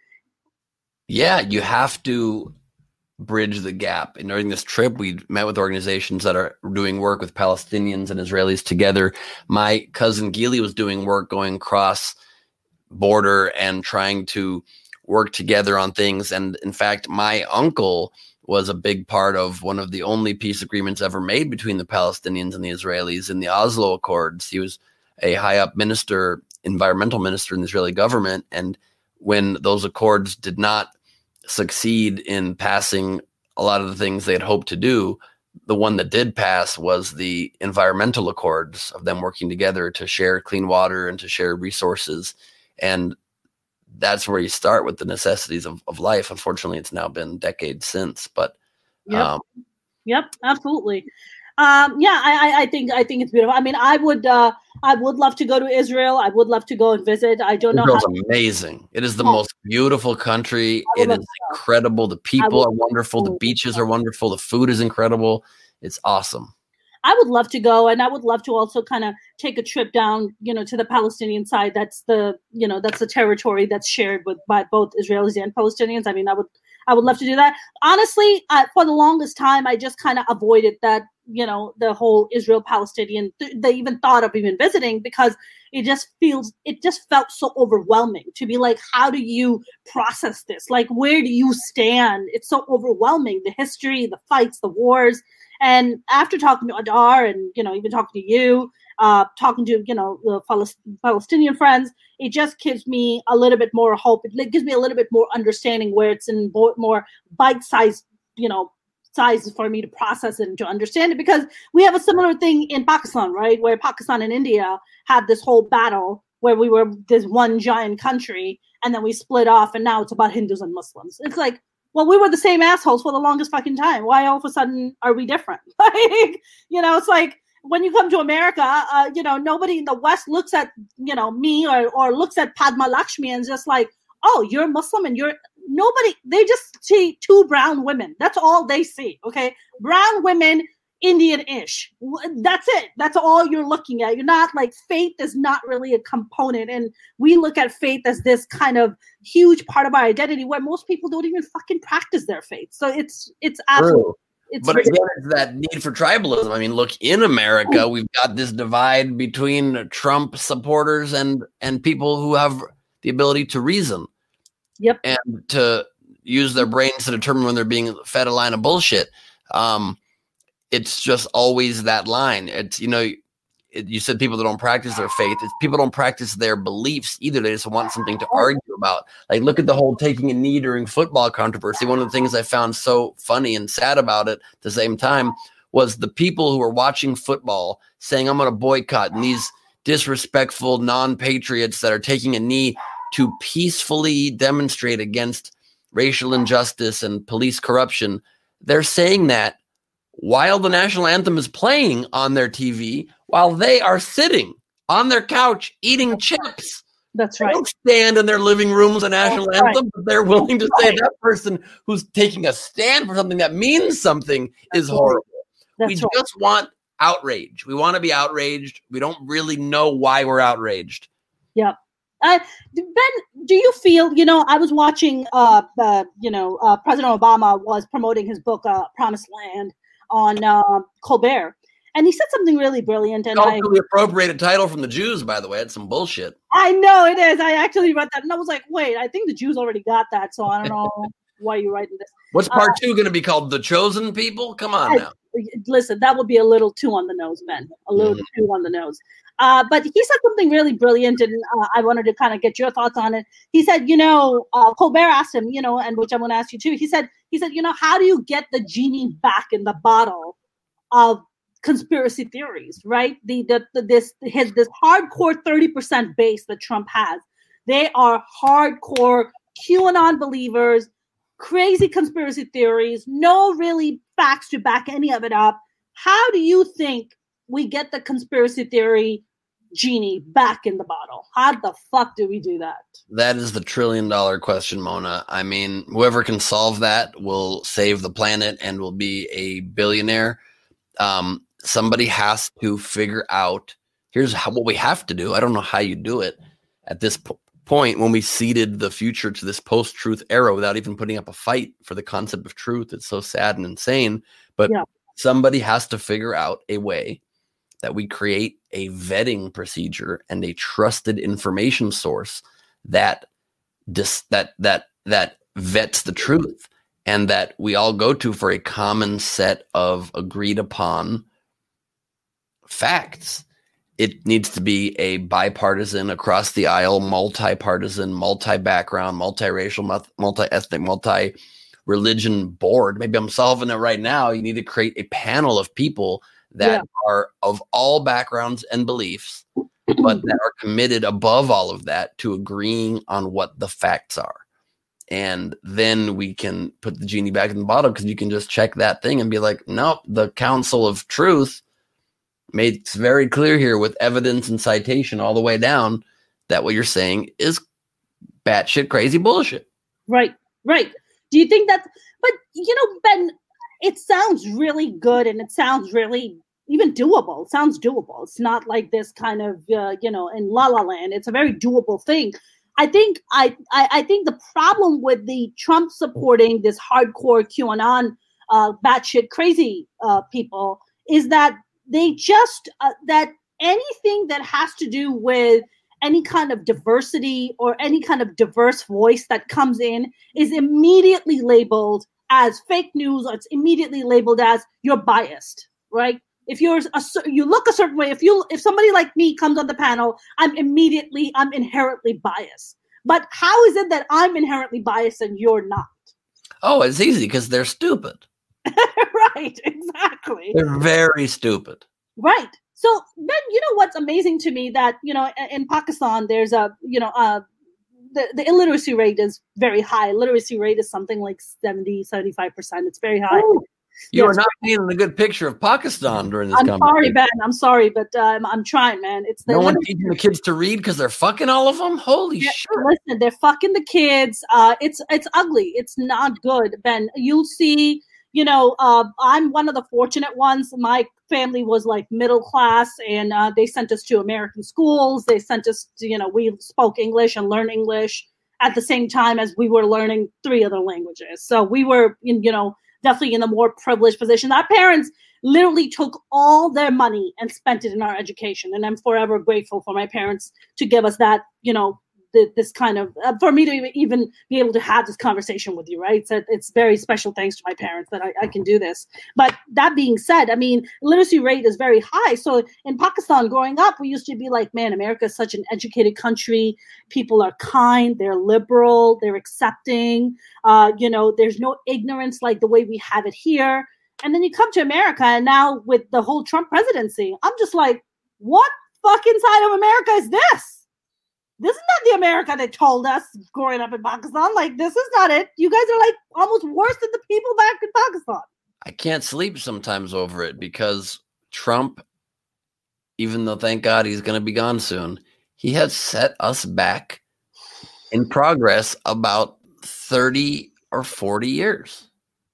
Yeah, you have to bridge the gap. And during this trip, we met with organizations that are doing work with Palestinians and Israelis together. My cousin Gili was doing work going across border and trying to work together on things. And in fact, my uncle was a big part of one of the only peace agreements ever made between the Palestinians and the Israelis in the Oslo Accords. He was a high up minister, environmental minister in the Israeli government. And when those accords did not succeed in passing a lot of the things they had hoped to do, the one that did pass was the environmental accords of them working together to share clean water and to share resources. And that's where you start with the necessities of, of life. Unfortunately, it's now been decades since, but yep, um, yep, absolutely. Um, yeah, I, I think I think it's beautiful. I mean, I would uh, I would love to go to Israel. I would love to go and visit. I don't know. Israel's how- amazing. It is the Oh. most beautiful country. I would It love is to go. incredible. The people would- are wonderful. The beaches are wonderful. The food is incredible. It's awesome. I would love to go, and I would love to also kind of take a trip down, you know, to the Palestinian side. That's the, you know, that's the territory that's shared with by both Israelis and Palestinians. I mean, I would, I would love to do that. Honestly, uh, for the longest time, I just kind of avoided that, you know, the whole Israel-Palestinian. Th- they even thought of even visiting because it just feels, it just felt so overwhelming to be like, how do you process this? Like, where do you stand? It's so overwhelming. The history, the fights, the wars. And after talking to Adar and, you know, even talking to you, uh, talking to, you know, the Palest- Palestinian friends, it just gives me a little bit more hope. It gives me a little bit more understanding where it's in bo- more bite-sized, you know, sizes for me to process it and to understand it. Because we have a similar thing in Pakistan, right? Where Pakistan and India had this whole battle where we were this one giant country and then we split off and now it's about Hindus and Muslims. It's like, well, we were the same assholes for the longest fucking time. Why all of a sudden are we different? Like, you know, it's like when you come to America, uh, you know, nobody in the West looks at, you know, me or, or looks at Padma Lakshmi and just like, oh, you're Muslim and you're nobody. They just see two brown women. That's all they see. Okay. Brown women, Indian-ish. That's it. That's all you're looking at. You're not like faith is not really a component. And we look at faith as this kind of huge part of our identity where most people don't even fucking practice their faith. So it's, it's absolutely. True. It's but ridiculous. again, it's that need for tribalism. I mean, look, in America, we've got this divide between Trump supporters and and people who have the ability to reason. Yep. And to use their brains to determine when they're being fed a line of bullshit. Um, it's just always that line. It's, you know, it, you said people that don't practice their faith. It's people don't practice their beliefs either. They just want something to argue about. Like, look at the whole taking a knee during football controversy. One of the things I found so funny and sad about it at the same time was the people who were watching football saying, I'm going to boycott, and these disrespectful non-patriots that are taking a knee to peacefully demonstrate against racial injustice and police corruption. They're saying that while the national anthem is playing on their T V, while they are sitting on their couch eating chips. That's right. They right. don't stand in their living room with the national That's anthem, right. but they're willing to That's say right. that person who's taking a stand for something that means something is That's right. horrible. That's we right. just want outrage. We want to be outraged. We don't really know why we're outraged. Yep. Uh, Ben, do you feel, you know, I was watching, uh, uh, you know, uh, President Obama was promoting his book, uh, Promised Land, on uh, Colbert. And he said something really brilliant. And Also, I, the appropriated title from the Jews, by the way. It's some bullshit. I know it is. I actually read that. And I was like, wait, I think the Jews already got that. So I don't know why you're writing this. What's part Uh, two going to be called? The Chosen People? Come on now. Listen, that would be a little too on the nose, Ben. A little Mhm. too on the nose. Uh, but he said something really brilliant, and uh, I wanted to kind of get your thoughts on it. He said, you know, uh, Colbert asked him, you know, and which I'm going to ask you too. He said, he said, you know, how do you get the genie back in the bottle of conspiracy theories, right? The, the, the this his this hardcore thirty percent base that Trump has. They are hardcore QAnon believers, crazy conspiracy theories, no really facts to back any of it up. How do you think we get the conspiracy theory genie back in the bottle? How the fuck do we do that? That is the trillion dollar question, Mona. I mean, whoever can solve that will save the planet and will be a billionaire. Um, somebody has to figure out, here's how, what we have to do. I don't know how you do it at this po- point when we ceded the future to this post-truth era without even putting up a fight for the concept of truth. It's so sad and insane. But Yeah. somebody has to figure out a way that we create a vetting procedure and a trusted information source that dis- that that that vets the truth, and that we all go to for a common set of agreed upon facts. It needs to be a bipartisan, across the aisle, multi-partisan, multi-background, multiracial, multi-ethnic, multi-religion board. Maybe I'm solving it right now. You need to create a panel of people that Yeah. are of all backgrounds and beliefs, but that are committed above all of that to agreeing on what the facts are. And then we can put the genie back in the bottle, because you can just check that thing and be like, nope, the Council of Truth made it very clear here with evidence and citation all the way down that what you're saying is batshit crazy bullshit. Right, right. Do you think that, but you know, Ben, it sounds really good, and it sounds really even doable. It sounds doable. It's not like this kind of, uh, you know, in La La Land. It's a very doable thing. I think I, I, I think the problem with the Trump supporting this hardcore QAnon, uh, batshit crazy uh, people is that they just uh, that anything that has to do with any kind of diversity or any kind of diverse voice that comes in is immediately labeled as fake news, or it's immediately labeled as you're biased, right? If you're a, you look a certain way, if you if somebody like me comes on the panel, I'm immediately I'm inherently biased. But how is it that I'm inherently biased and you're not? Oh, it's easy, because they're stupid. Right, exactly. They're very stupid. Right. So then, you know what's amazing to me, that, you know, in Pakistan, there's a, you know, uh, the, the illiteracy rate is very high. Literacy rate is something like seventy, seventy-five percent. It's very high. Ooh. You Yes. are not painting a good picture of Pakistan during this I'm conversation. sorry, Ben. I'm sorry, but um, I'm trying, man. It's the No one literacy- teaching the kids to read because they're fucking all of them? Holy Yeah, shit. listen, they're fucking the kids. Uh, it's it's ugly. It's not good, Ben. You'll see, you know, uh, I'm one of the fortunate ones. My family was like middle class, and uh, they sent us to American schools. They sent us to, you know, we spoke English and learned English at the same time as we were learning three other languages. So we were, in, you know, definitely in a more privileged position. Our parents literally took all their money and spent it in our education. And I'm forever grateful for my parents to give us that, you know, th- this kind of, uh, for me to even be able to have this conversation with you, right? So it's very special thanks to my parents that I, I can do this. But that being said, I mean, literacy rate is very high. So in Pakistan, growing up, we used to be like, man, America is such an educated country. People are kind, they're liberal, they're accepting. Uh, you know, there's no ignorance like the way we have it here. And then you come to America, and now with the whole Trump presidency, I'm just like, what fucking side of America is this? This is not the America they told us growing up in Pakistan. Like, this is not it. You guys are like almost worse than the people back in Pakistan. I can't sleep sometimes over it because Trump, even though thank God he's going to be gone soon, he has set us back in progress about thirty or forty years.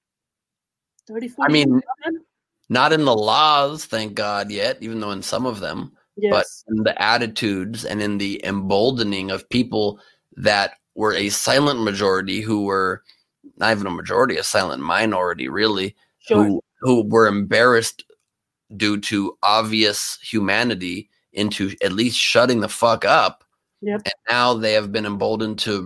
thirty, forty I mean, years. not in the laws, thank God, yet, even though in some of them, Yes. but in the attitudes and in the emboldening of people that were a silent majority who were not even a majority, a silent minority, really, Sure. who who were embarrassed due to obvious humanity into at least shutting the fuck up. Yep. And now they have been emboldened to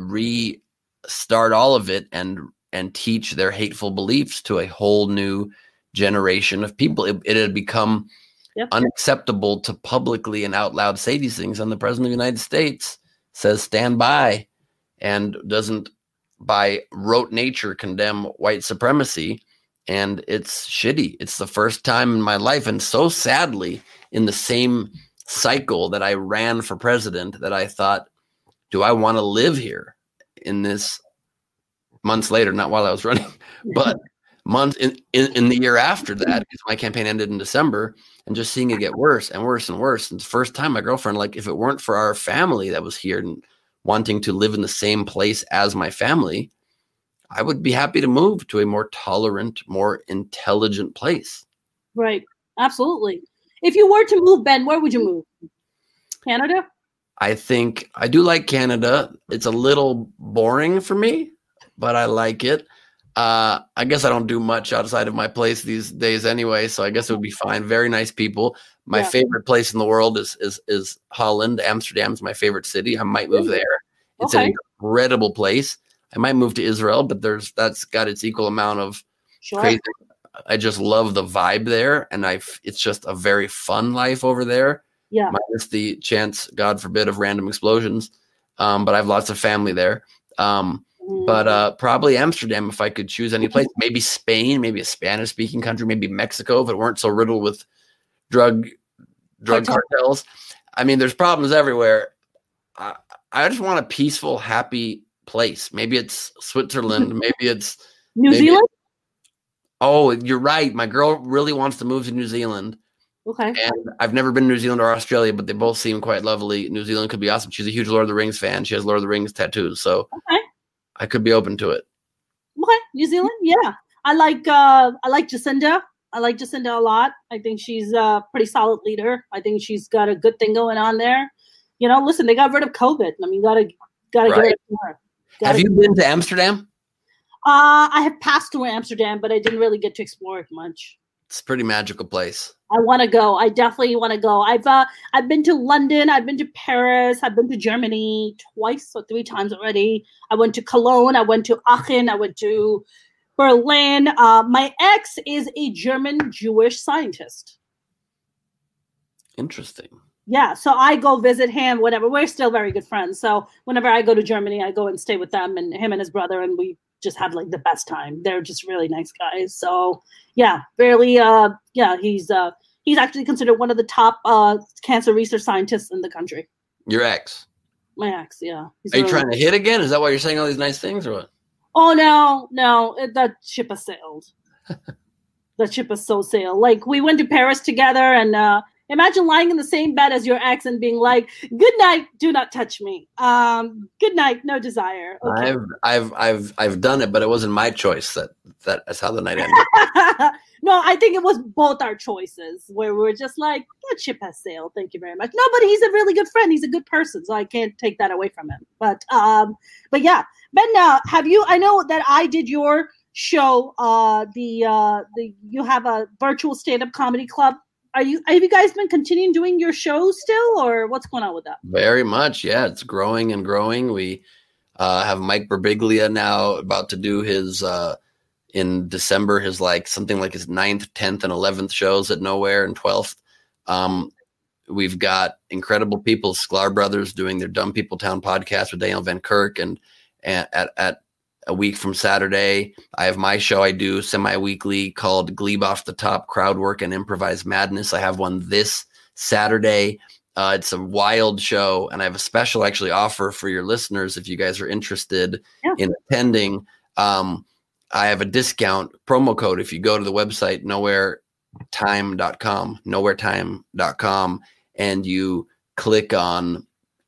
restart all of it and and teach their hateful beliefs to a whole new generation of people. It, it had become Yep. unacceptable to publicly and out loud say these things. And the president of the United States says, stand by, and doesn't by rote nature condemn white supremacy. And it's shitty. It's the first time in my life. And so sadly, in the same cycle that I ran for president, that I thought, do I want to live here in this months later, not while I was running, but months in, in, in the year after that, because my campaign ended in December, and just seeing it get worse and worse and worse. And the first time my girlfriend, like, if it weren't for our family that was here and wanting to live in the same place as my family, I would be happy to move to a more tolerant, more intelligent place. Right. Absolutely. If you were to move, Ben, where would you move? Canada? I think I do like Canada. It's a little boring for me, but I like it. Uh, I guess I don't do much outside of my place these days anyway, so I guess it would be fine. Very nice people. My Yeah. favorite place in the world is is is Holland. Amsterdam's my favorite city. I might move there. It's Okay. an incredible place. I might move to Israel, but there's that's got its equal amount of Sure. crazy. I just love the vibe there, and I it's just a very fun life over there. Yeah. Minus the chance, God forbid, of random explosions. Um, but I have lots of family there. Um, But uh, probably Amsterdam, if I could choose any place. Maybe Spain, maybe a Spanish-speaking country, maybe Mexico, if it weren't so riddled with drug drug Cartel. cartels. I mean, there's problems everywhere. I, I just want a peaceful, happy place. Maybe it's Switzerland. Maybe it's New maybe Zealand? oh, you're right. My girl really wants to move to New Zealand. Okay. And I've never been to New Zealand or Australia, but they both seem quite lovely. New Zealand could be awesome. She's a huge Lord of the Rings fan. She has Lord of the Rings tattoos. So Okay. I could be open to it. Okay. New Zealand? Yeah. I like uh I like Jacinda. I like Jacinda a lot. I think she's a pretty solid leader. I think she's got a good thing going on there. You know, listen, they got rid of COVID. I mean, gotta gotta Right. give it to her. Gotta Have you been to Amsterdam? Uh, I have passed through Amsterdam, but I didn't really get to explore it much. It's a pretty magical place. I want to go. I definitely want to go. I've uh, I've been to London. I've been to Paris. I've been to Germany twice or three times already. I went to Cologne. I went to Aachen. I went to Berlin. Uh, my ex is a German Jewish scientist. Interesting. Yeah, so I go visit him whenever. We're still very good friends. So whenever I go to Germany, I go and stay with them and him and his brother, and we just have like the best time. They're just really nice guys. So yeah, really, uh, yeah, he's uh, he's actually considered one of the top uh, cancer research scientists in the country. Your ex. My ex, yeah. He's Are you really- trying to hit again? Is that why you're saying all these nice things, or what? Oh no, no, it, that ship has sailed. That ship has so sailed. Like we went to Paris together, and uh, imagine lying in the same bed as your ex and being like, "Good night, do not touch me. Um, good night, no desire." Okay. I've I've I've I've done it, but it wasn't my choice. That that that's how the night ended. No, I think it was both our choices where we were just like, that ship has sailed. Thank you very much. No, but he's a really good friend. He's a good person, so I can't take that away from him. But um, but yeah, Ben, uh, have you? I know that I did your show, uh, the uh, the you have a virtual stand-up comedy club. Are you have you guys been continuing doing your shows still, or what's going on with that? Very much, yeah. It's growing and growing. We uh, have Mike Birbiglia now about to do his uh, in December, his like something like his ninth, tenth, and eleventh shows at Nowhere, and twelfth. Um, we've got incredible people, Sklar Brothers, doing their Dumb People Town podcast with Daniel Van Kirk, and, and at at a week from Saturday, I have my show I do semi-weekly called Glebe Off the Top, Crowd Work and Improvised Madness. I have one this Saturday. Uh, it's a wild show, and I have a special actually offer for your listeners if you guys are interested yeah. in attending. Um, I have a discount promo code if you go to the website nowhere time dot com, nowhere time dot com, and you click on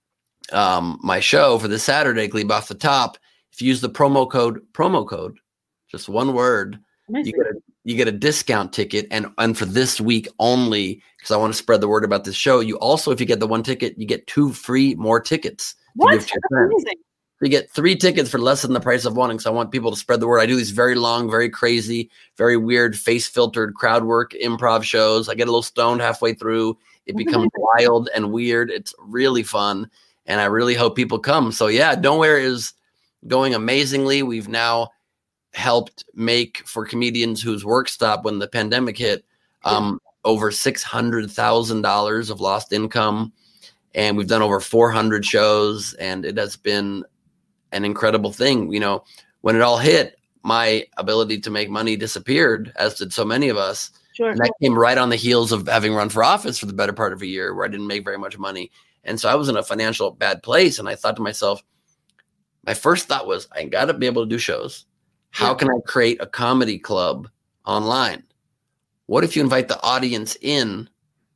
um, my show for this Saturday, Glebe Off the Top. If you use the promo code, promo code, just one word, you get, a, you get a discount ticket. And, and for this week only, because I want to spread the word about this show, you also, if you get the one ticket, you get two free more tickets. What? That's amazing. You get three tickets for less than the price of one. Because I want people to spread the word. I do these very long, very crazy, very weird, face-filtered crowd work improv shows. I get a little stoned halfway through. It becomes wild and weird. It's really fun. And I really hope people come. So yeah, Nowhere is going amazingly. We've now helped make for comedians whose work stopped when the pandemic hit um, yeah. over six hundred thousand dollars of lost income. And we've done over four hundred shows, and it has been an incredible thing. You know, when it all hit, my ability to make money disappeared, as did so many of us. Sure. And that came right on the heels of having run for office for the better part of a year where I didn't make very much money. And so I was in a financial bad place. And I thought to myself, my first thought was, I got to be able to do shows. How yeah. can I create a comedy club online? What if you invite the audience in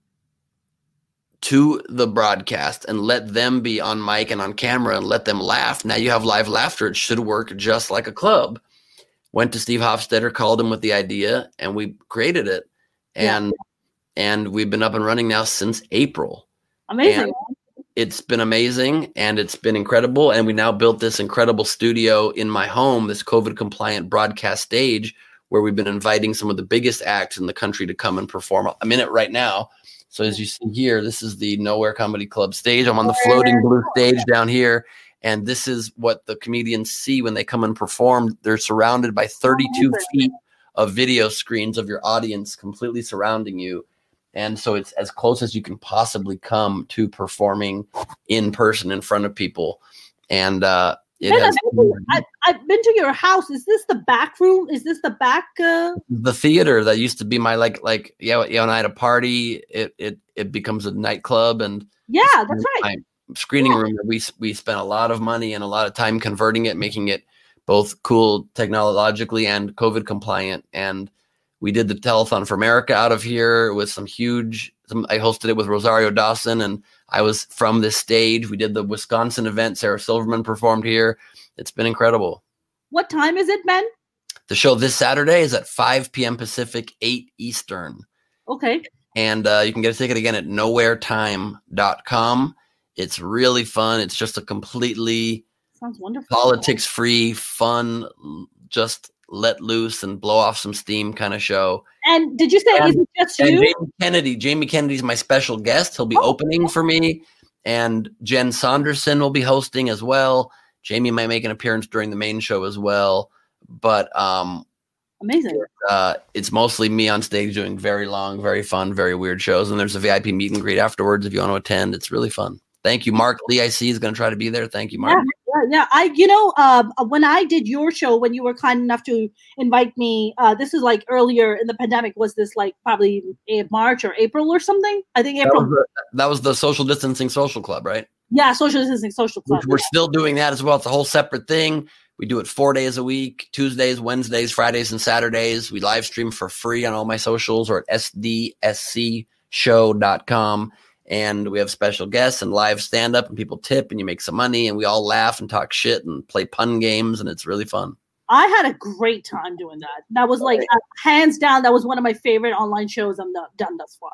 to the broadcast and let them be on mic and on camera and let them laugh? Now you have live laughter. It should work just like a club. Went to Steve Hofstetter, called him with the idea, and we created it. And yeah. and we've been up and running now since April. Amazing. And it's been amazing, and it's been incredible. And we now built this incredible studio in my home, this COVID compliant broadcast stage, where we've been inviting some of the biggest acts in the country to come and perform. I'm in it right now. So as you see here, this is the Nowhere Comedy Club stage. I'm on the floating blue stage down here. And this is what the comedians see when they come and perform. They're surrounded by thirty-two feet of video screens of your audience completely surrounding you. And so it's as close as you can possibly come to performing in person in front of people. And uh, it Man, has I've, been to, I've, I've been to your house. Is this the back room? Is this the back? Uh... The theater that used to be my like like yeah. You know, when I had a party, it it it becomes a nightclub, and yeah, that's right. Screening yeah. room that we we spent a lot of money and a lot of time converting it, making it both cool technologically and COVID compliant. And we did the Telethon for America out of here with some huge. Some, I hosted it with Rosario Dawson, and I was from this stage. We did the Wisconsin event. Sarah Silverman performed here. It's been incredible. What time is it, Ben? The show this Saturday is at five p.m. Pacific, eight Eastern. Okay. And uh, you can get a ticket again at nowhere time dot com. It's really fun. It's just a completely sounds wonderful, politics-free, fun, just let loose and blow off some steam kind of show. And did you say and, is it just and you? Jamie Kennedy. Jamie Kennedy's my special guest. He'll be oh. opening for me. And Jen Saunderson will be hosting as well. Jamie might make an appearance during the main show as well. But um, amazing. Uh, it's mostly me on stage doing very long, very fun, very weird shows. And there's a V I P meet and greet afterwards if you want to attend. It's really fun. Thank you, Mark Lee. I see is going to try to be there. Thank you, Mark. Yeah, yeah, yeah. I, you know, uh, when I did your show, when you were kind enough to invite me, uh, this is like earlier in the pandemic. Was this like probably March or April or something? I think April. That was the, that was the social distancing social club, right? Yeah, social distancing social club. We're yeah. still doing that as well. It's a whole separate thing. We do it four days a week, Tuesdays, Wednesdays, Fridays, and Saturdays. We live stream for free on all my socials or at S D S C show dot com. And we have special guests and live stand-up, and people tip, and you make some money, and we all laugh and talk shit and play pun games, and it's really fun. I had a great time doing that. That was like, uh, hands down, that was one of my favorite online shows I've done thus far.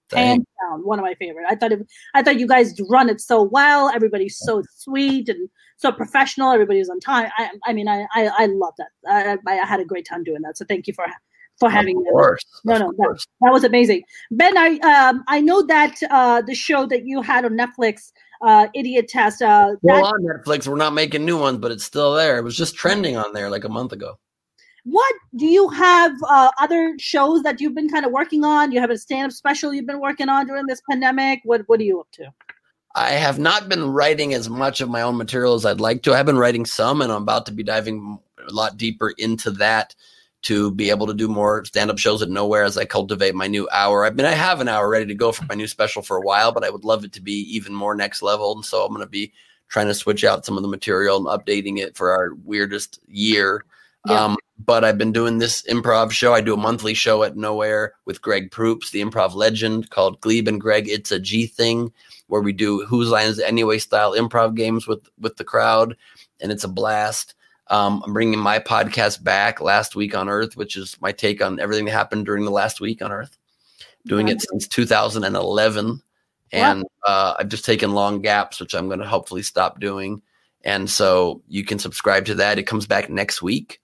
Hands down, one of my favorite. I thought it, I thought you guys run it so well. Everybody's so sweet and so professional. Everybody's on time. I, I mean, I, I, I love that. I, I had a great time doing that. So thank you for for having me. Of course. No, no, that, that was amazing. Ben, I um I know that uh the show that you had on Netflix, uh, Idiot Test. Uh, well, on Netflix, we're not making new ones, but it's still there. It was just trending on there like a month ago. What do you have uh, other shows that you've been kind of working on? You have a stand-up special you've been working on during this pandemic. What What are you up to? I have not been writing as much of my own material as I'd like to. I've been writing some, and I'm about to be diving a lot deeper into that to be able to do more stand-up shows at Nowhere as I cultivate my new hour. I mean, I have an hour ready to go for my new special for a while, but I would love it to be even more next level. And so I'm going to be trying to switch out some of the material and updating it for our weirdest year. Yeah. Um, but I've been doing this improv show. I do a monthly show at Nowhere with Greg Proops, the improv legend, called Glebe and Greg It's a G Thing, where we do Whose Line Is It Anyway style improv games with, with the crowd, and it's a blast. Um, I'm bringing my podcast back, Last Week on Earth, which is my take on everything that happened during the last week on Earth. Doing yeah. it since two thousand eleven, and uh, I've just taken long gaps, which I'm going to hopefully stop doing. And so you can subscribe to that. It comes back next week.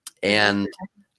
And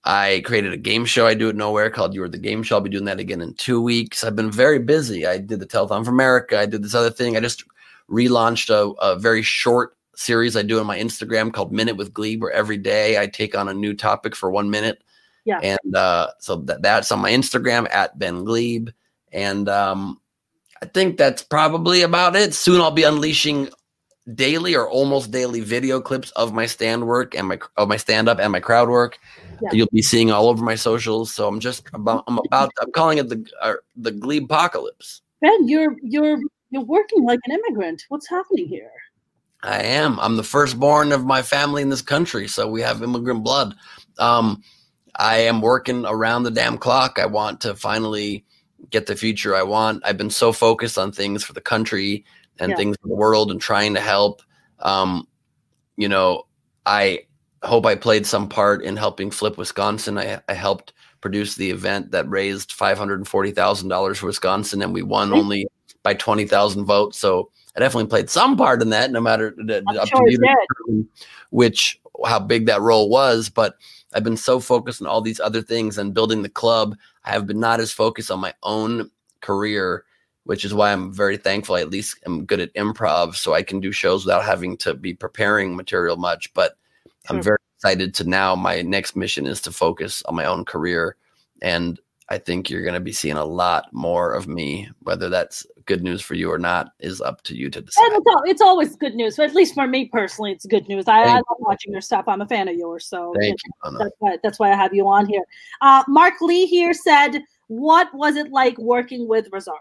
I created a game show I do at Nowhere called You Are the Game Show. I'll be doing that again in two weeks. I've been very busy. I did the Telethon for America. I did this other thing. I just relaunched a, a very short series I do on my Instagram called Minute with Glebe, where every day I take on a new topic for one minute. Yeah. And uh, so that, that's on my Instagram at Ben Glebe. And um, I think that's probably about it. Soon I'll be unleashing daily or almost daily video clips of my stand work and my of my stand up and my crowd work. Yeah. You'll be seeing all over my socials. So I'm just about I'm about I'm calling it the uh, the Glebe apocalypse. Ben, you're you're you're working like an immigrant. What's happening here? I am. I'm the firstborn of my family in this country, so we have immigrant blood. Um, I am working around the damn clock. I want to finally get the future I want. I've been so focused on things for the country and yeah. things in the world and trying to help. Um, you know, I hope I played some part in helping flip Wisconsin. I, I helped produce the event that raised five hundred forty thousand dollars for Wisconsin, and we won only by twenty thousand votes. So I definitely played some part in that, no matter the, up sure to you, which how big that role was. But I've been so focused on all these other things and building the club. I have been not as focused on my own career, which is why I'm very thankful I at least am good at improv, so I can do shows without having to be preparing material much. But sure. I'm very excited to now. My next mission is to focus on my own career. And I think you're going to be seeing a lot more of me. Whether that's good news for you or not is up to you to decide. It's, all, it's always good news. But at least for me personally, it's good news. I, I love watching your stuff. I'm a fan of yours. So Thank you know, you, that's, why, that's why I have you on here. Uh, Mark Lee here said, what was it like working with Rosario?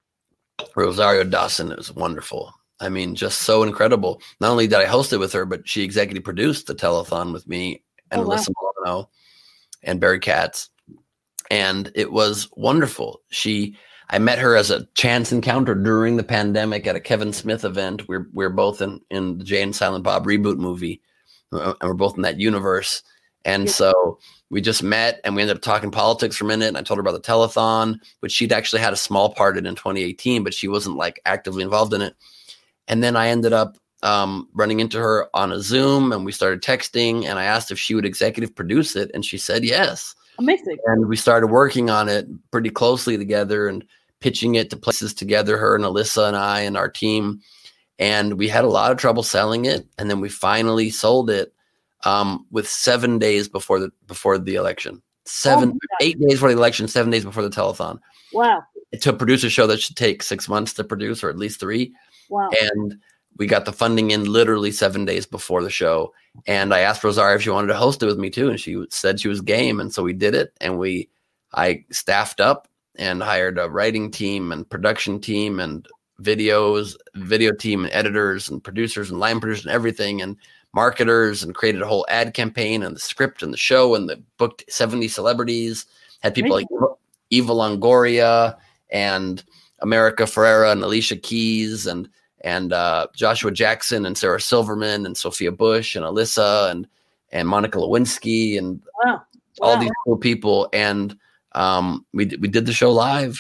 Rosario Dawson is wonderful. I mean, just so incredible. Not only did I host it with her, but she executive produced the telethon with me and oh, Alyssa wow. Milano and Barry Katz. And it was wonderful. She, I met her as a chance encounter during the pandemic at a Kevin Smith event. We're we're both in, in the Jay and Silent Bob reboot movie, and we're both in that universe. And yeah. so we just met, and we ended up talking politics for a minute. And I told her about the telethon, which she'd actually had a small part in in twenty eighteen, but she wasn't like actively involved in it. And then I ended up um, running into her on a Zoom, and we started texting. And I asked if she would executive produce it, and she said yes. Amazing. And we started working on it pretty closely together and pitching it to places together, her and Alyssa and I and our team. And we had a lot of trouble selling it. And then we finally sold it um, with seven days before the before the election. Seven, oh eight days before the election, seven days before the telethon. Wow. To produce a show that should take six months to produce, or at least three. Wow. And we got the funding in literally seven days before the show. And I asked Rosario if she wanted to host it with me too. And she said she was game. And so we did it. And we, I staffed up and hired a writing team and production team and videos, video team and editors and producers and line producers and everything and marketers, and created a whole ad campaign and the script and the show, and the booked seventy celebrities, had people like Eva Longoria and America Ferrera and Alicia Keys and and uh, Joshua Jackson and Sarah Silverman and Sophia Bush and Alyssa and and Monica Lewinsky and wow. Wow. all these cool people. And um, we we did the show live,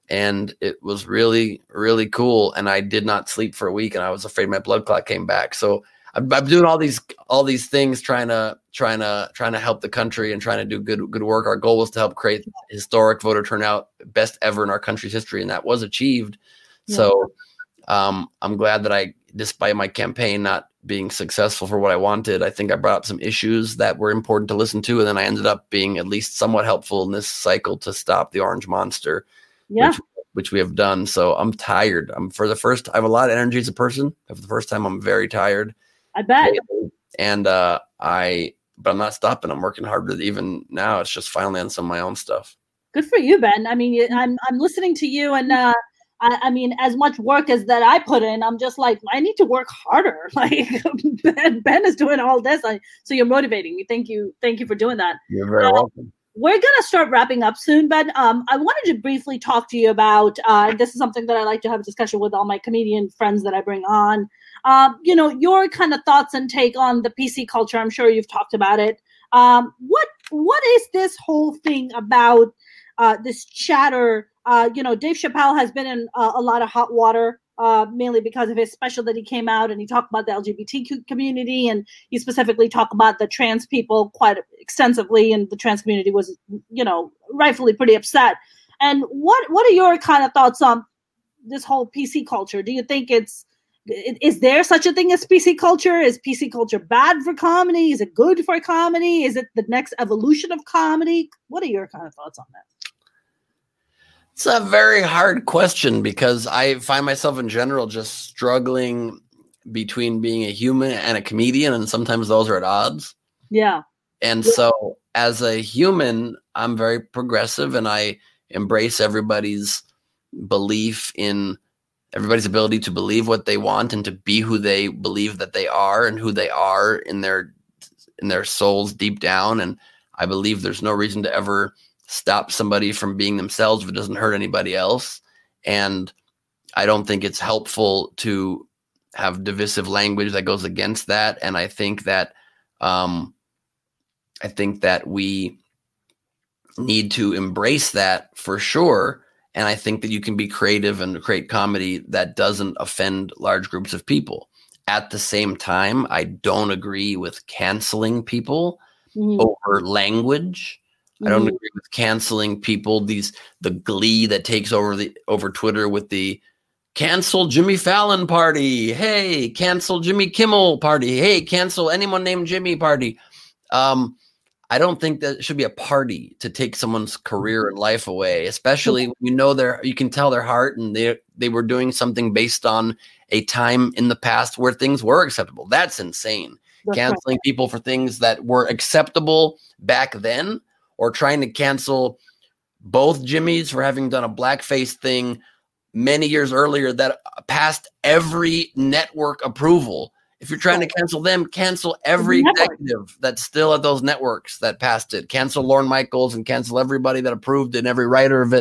and it was really, really cool. And I did not sleep for a week, and I was afraid my blood clot came back. So I'm, I'm doing all these all these things, trying to trying to trying to help the country and trying to do good good work. Our goal was to help create historic voter turnout, best ever in our country's history, and that was achieved. Yeah. So um, I'm glad that I, despite my campaign not being successful for what I wanted, I think I brought up some issues that were important to listen to, and then I ended up being at least somewhat helpful in this cycle to stop the orange monster, yeah. which, which we have done. So I'm tired. I'm for the first, I have a lot of energy as a person. For the first time, I'm very tired. I bet. And uh, I, but I'm not stopping. I'm working harder. Even now, it's just finally on some of my own stuff. Good for you, Ben. I mean, I'm I'm listening to you, and uh, I, I mean, as much work as that I put in, I'm just like, I need to work harder. Like Ben, Ben is doing all this, I, so you're motivating me. Thank you, thank you for doing that. You're very uh, welcome. We're gonna start wrapping up soon, Ben. Um, I wanted to briefly talk to you about. Uh, this is something that I like to have a discussion with all my comedian friends that I bring on. Um, you know, your kind of thoughts and take on the P C culture. I'm sure you've talked about it. Um, what what is this whole thing about? Uh, this chatter, uh, you know, Dave Chappelle has been in uh, a lot of hot water, uh, mainly because of his special that he came out and he talked about the L G B T Q community, and he specifically talked about the trans people quite extensively, and the trans community was, you know, rightfully pretty upset. And what what are your kind of thoughts on this whole P C culture? Do you think it's, is there such a thing as P C culture? Is P C culture bad for comedy? Is it good for comedy? Is it the next evolution of comedy? What are your kind of thoughts on that? It's a very hard question, because I find myself in general just struggling between being a human and a comedian, and sometimes those are at odds. Yeah. And yeah. so as a human, I'm very progressive, and I embrace everybody's belief in everybody's ability to believe what they want and to be who they believe that they are and who they are in their in their souls deep down. And I believe there's no reason to ever stop somebody from being themselves if it doesn't hurt anybody else. And I don't think it's helpful to have divisive language that goes against that. And I think that um, I think that we need to embrace that for sure. And I think that you can be creative and create comedy that doesn't offend large groups of people. At the same time, I don't agree with canceling people mm-hmm. over language. I don't agree with canceling people. These the glee that takes over the over Twitter with the cancel Jimmy Fallon party. Hey, cancel Jimmy Kimmel party. Hey, cancel anyone named Jimmy party. Um, I don't think that it should be a party to take someone's career and life away, especially when you know their you can tell their heart and they they were doing something based on a time in the past where things were acceptable. That's insane. That's Canceling right. people for things that were acceptable back then, or trying to cancel both Jimmys for having done a blackface thing many years earlier that passed every network approval. If you're trying to cancel them, cancel every executive that's still at those networks that passed it. Cancel Lorne Michaels and cancel everybody that approved it and every writer of it.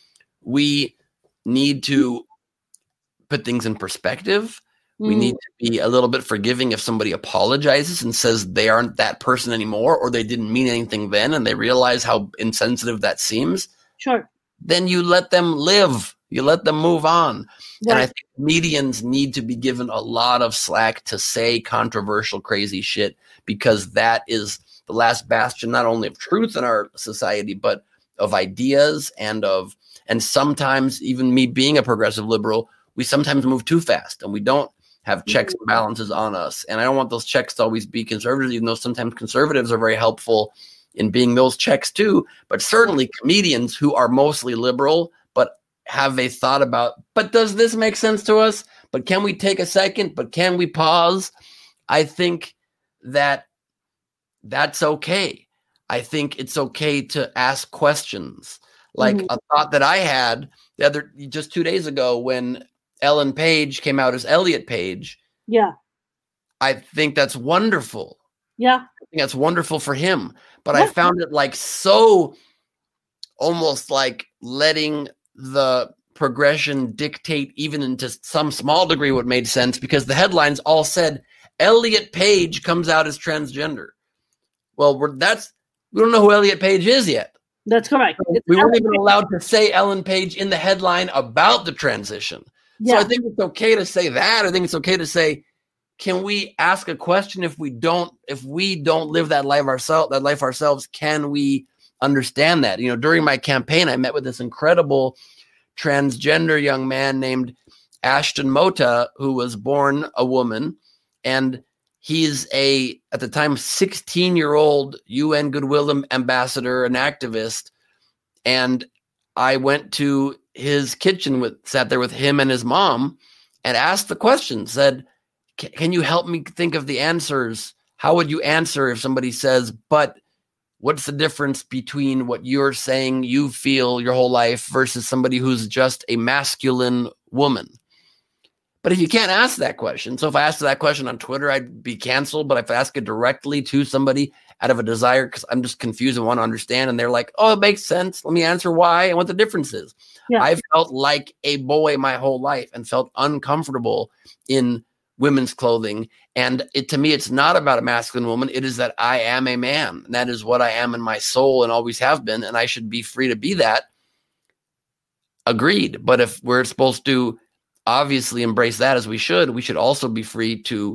We need to put things in perspective. We need to be a little bit forgiving if somebody apologizes and says they aren't that person anymore, or they didn't mean anything then, and they realize how insensitive that seems. Sure. Then you let them live. You let them move on. Right. And I think comedians need to be given a lot of slack to say controversial, crazy shit, because that is the last bastion, not only of truth in our society, but of ideas and of, and sometimes even me being a progressive liberal, we sometimes move too fast and we don't have checks and balances on us. And I don't want those checks to always be conservatives, even though sometimes conservatives are very helpful in being those checks too. But certainly comedians who are mostly liberal, but have a thought about, but does this make sense to us? But can we take a second? But can we pause? I think that that's okay. I think it's okay to ask questions. Like mm-hmm. a thought that I had the other, just two days ago when Ellen Page came out as Elliot Page. Yeah. I think that's wonderful. Yeah. I think that's wonderful for him. But yeah. I found it like so almost like letting the progression dictate even into some small degree what made sense, because the headlines all said Elliot Page comes out as transgender. Well, we're, that's, we don't know who Elliot Page is yet. That's correct. It's we weren't Ellen even Page. allowed to say Ellen Page in the headline about the transition. Yeah. So I think it's okay to say that. I think it's okay to say, can we ask a question if we don't if we don't live that life ourselves, that life ourselves, can we understand that? You know, during my campaign, I met with this incredible transgender young man named Ashton Mota, who was born a woman, and he's a, at the time, sixteen-year-old U N Goodwill ambassador, an activist. And I went to his kitchen, with sat there with him and his mom, and asked the question, said, can you help me think of the answers? How would you answer if somebody says, but what's the difference between what you're saying you feel your whole life versus somebody who's just a masculine woman? But if you can't ask that question, so if I asked that question on Twitter, I'd be canceled. But if I ask it directly to somebody out of a desire, because I'm just confused and want to understand, and they're like, oh, it makes sense. Let me answer why and what the difference is. Yeah. I felt like a boy my whole life and felt uncomfortable in women's clothing. And it, to me, it's not about a masculine woman. It is that I am a man. And that is what I am in my soul and always have been. And I should be free to be that. Agreed. But if we're supposed to obviously embrace that, as we should, we should also be free to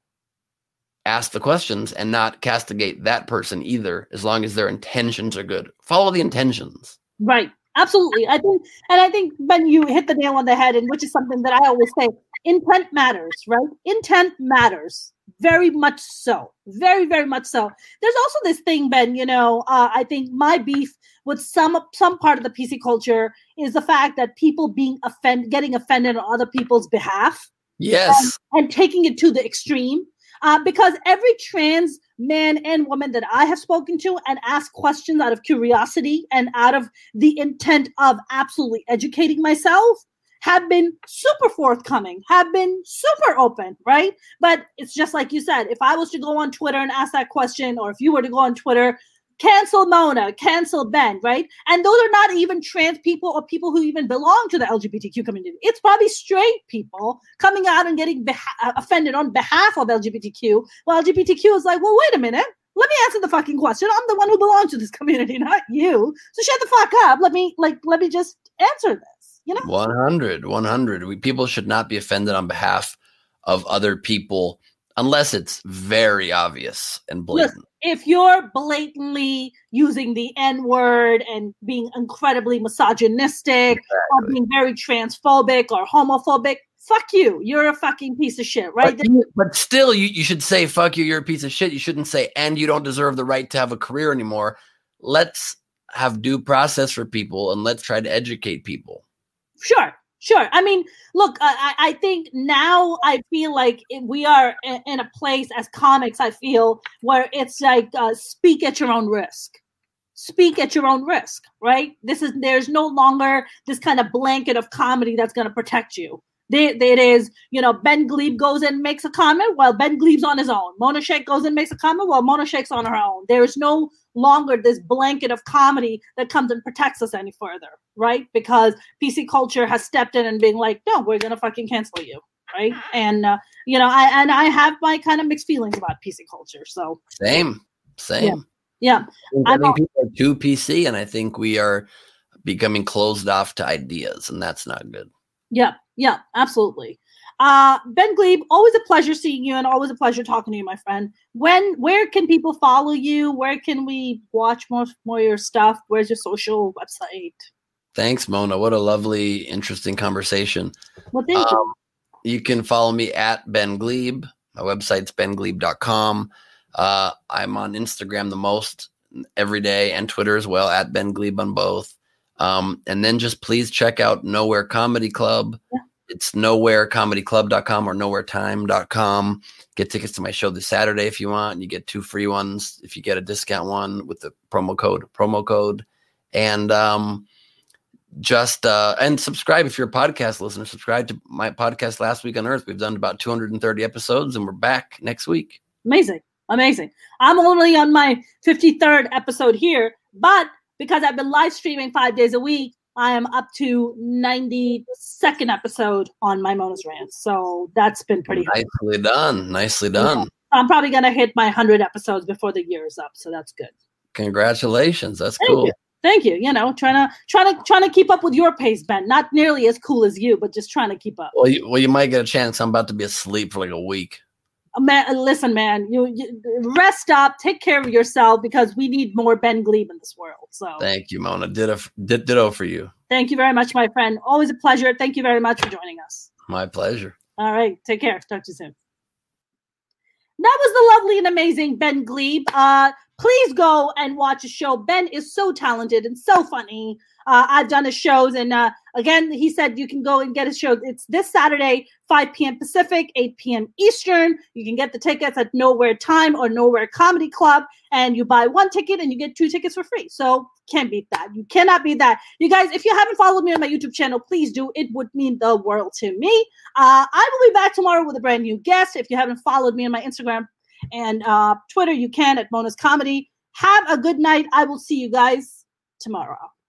ask the questions and not castigate that person either, as long as their intentions are good. Follow the intentions. Right. Absolutely. I think, and I think, Ben, you hit the nail on the head, and which is something that I always say, intent matters, right? Intent matters very much so. Very, very much so. There's also this thing, Ben, you know, uh, I think my beef with some some part of the P C culture is the fact that people being offended, getting offended on other people's behalf. Yes. And, and taking it to the extreme. Uh, because every trans man and woman that I have spoken to and asked questions out of curiosity and out of the intent of absolutely educating myself have been super forthcoming, have been super open, right? But it's just like you said, if I was to go on Twitter and ask that question, or if you were to go on Twitter, cancel Mona, cancel Ben, right? And those are not even trans people or people who even belong to the L G B T Q community. It's probably straight people coming out and getting beha- offended on behalf of L G B T Q. Well, L G B T Q is like, well, wait a minute. Let me answer the fucking question. I'm the one who belongs to this community, not you. So shut the fuck up. Let me, like, let me just answer this, you know? one hundred, one hundred. We, people should not be offended on behalf of other people unless it's very obvious and blatant. Listen, if you're blatantly using the N-word and being incredibly misogynistic, exactly, or being very transphobic or homophobic, fuck you. You're a fucking piece of shit, right? But, you, but still, you, you should say, fuck you, you're a piece of shit. You shouldn't say, and you don't deserve the right to have a career anymore. Let's have due process for people, and let's try to educate people. Sure. Sure. I mean, look, I, I think now I feel like we are in a place as comics, I feel, where it's like uh, speak at your own risk. Speak at your own risk, right? This is there's no longer this kind of blanket of comedy that's going to protect you. There, there it is, you know, Ben Glebe goes and makes a comment, well, Ben Glebe's on his own. Mona Shaikh goes and makes a comment, well, Mona Sheikh's on her own. There is no longer this blanket of comedy that comes and protects us any further, right? Because P C culture has stepped in and being like, no, we're going to fucking cancel you, right? And, uh, you know, I and I have my kind of mixed feelings about P C culture, so. Same, same. Yeah. yeah. I think people are too P C, and I think we are becoming closed off to ideas, and that's not good. Yeah, yeah, absolutely. Uh, Ben Glebe, always a pleasure seeing you and always a pleasure talking to you, my friend. When, where can people follow you? Where can we watch more, more of your stuff? Where's your social website? Thanks, Mona. What a lovely, interesting conversation. Well, thank um, you. You can follow me at Ben Glebe. My website's ben glebe dot com. Uh, I'm on Instagram the most every day and Twitter as well, at Ben Glebe on both. Um, and then just please check out Nowhere Comedy Club. Yeah. It's nowhere comedy club dot com or nowhere time dot com. Get tickets to my show this Saturday if you want. You get two free ones if you get a discount one with the promo code, promo code. And um, just uh, and subscribe if you're a podcast listener. Subscribe to my podcast Last Week on Earth. We've done about two hundred thirty episodes, and we're back next week. Amazing. Amazing. I'm only on my fifty-third episode here, but because I've been live streaming five days a week, I am up to ninety-second episode on my Mona's Rants. So that's been pretty Nicely hard. done. Nicely done. Yeah. I'm probably going to hit my one hundred episodes before the year is up. So that's good. Congratulations. That's Thank cool. You. Thank you. You know, trying to trying to trying to keep up with your pace, Ben. Not nearly as cool as you, but just trying to keep up. Well, you, well, you might get a chance. I'm about to be asleep for like a week. Man, listen, man. You, you rest up, take care of yourself, because we need more Ben Glebe in this world. So thank you, Mona. Ditto, ditto for you. Thank you very much, my friend. Always a pleasure. Thank you very much for joining us. My pleasure. All right, take care. Talk to you soon. That was the lovely and amazing Ben Glebe. Uh, please go and watch his show. Ben is so talented and so funny. Uh, I've done his shows, and uh, again, he said you can go and get his show. It's this Saturday, five p.m. Pacific, eight p.m. Eastern. You can get the tickets at Nowhere Time or Nowhere Comedy Club, and you buy one ticket and you get two tickets for free. So can't beat that. You cannot beat that. You guys, if you haven't followed me on my YouTube channel, please do. It would mean the world to me. Uh, I will be back tomorrow with a brand new guest. If you haven't followed me on my Instagram and uh, Twitter, you can at Mona's Comedy. Have a good night. I will see you guys tomorrow.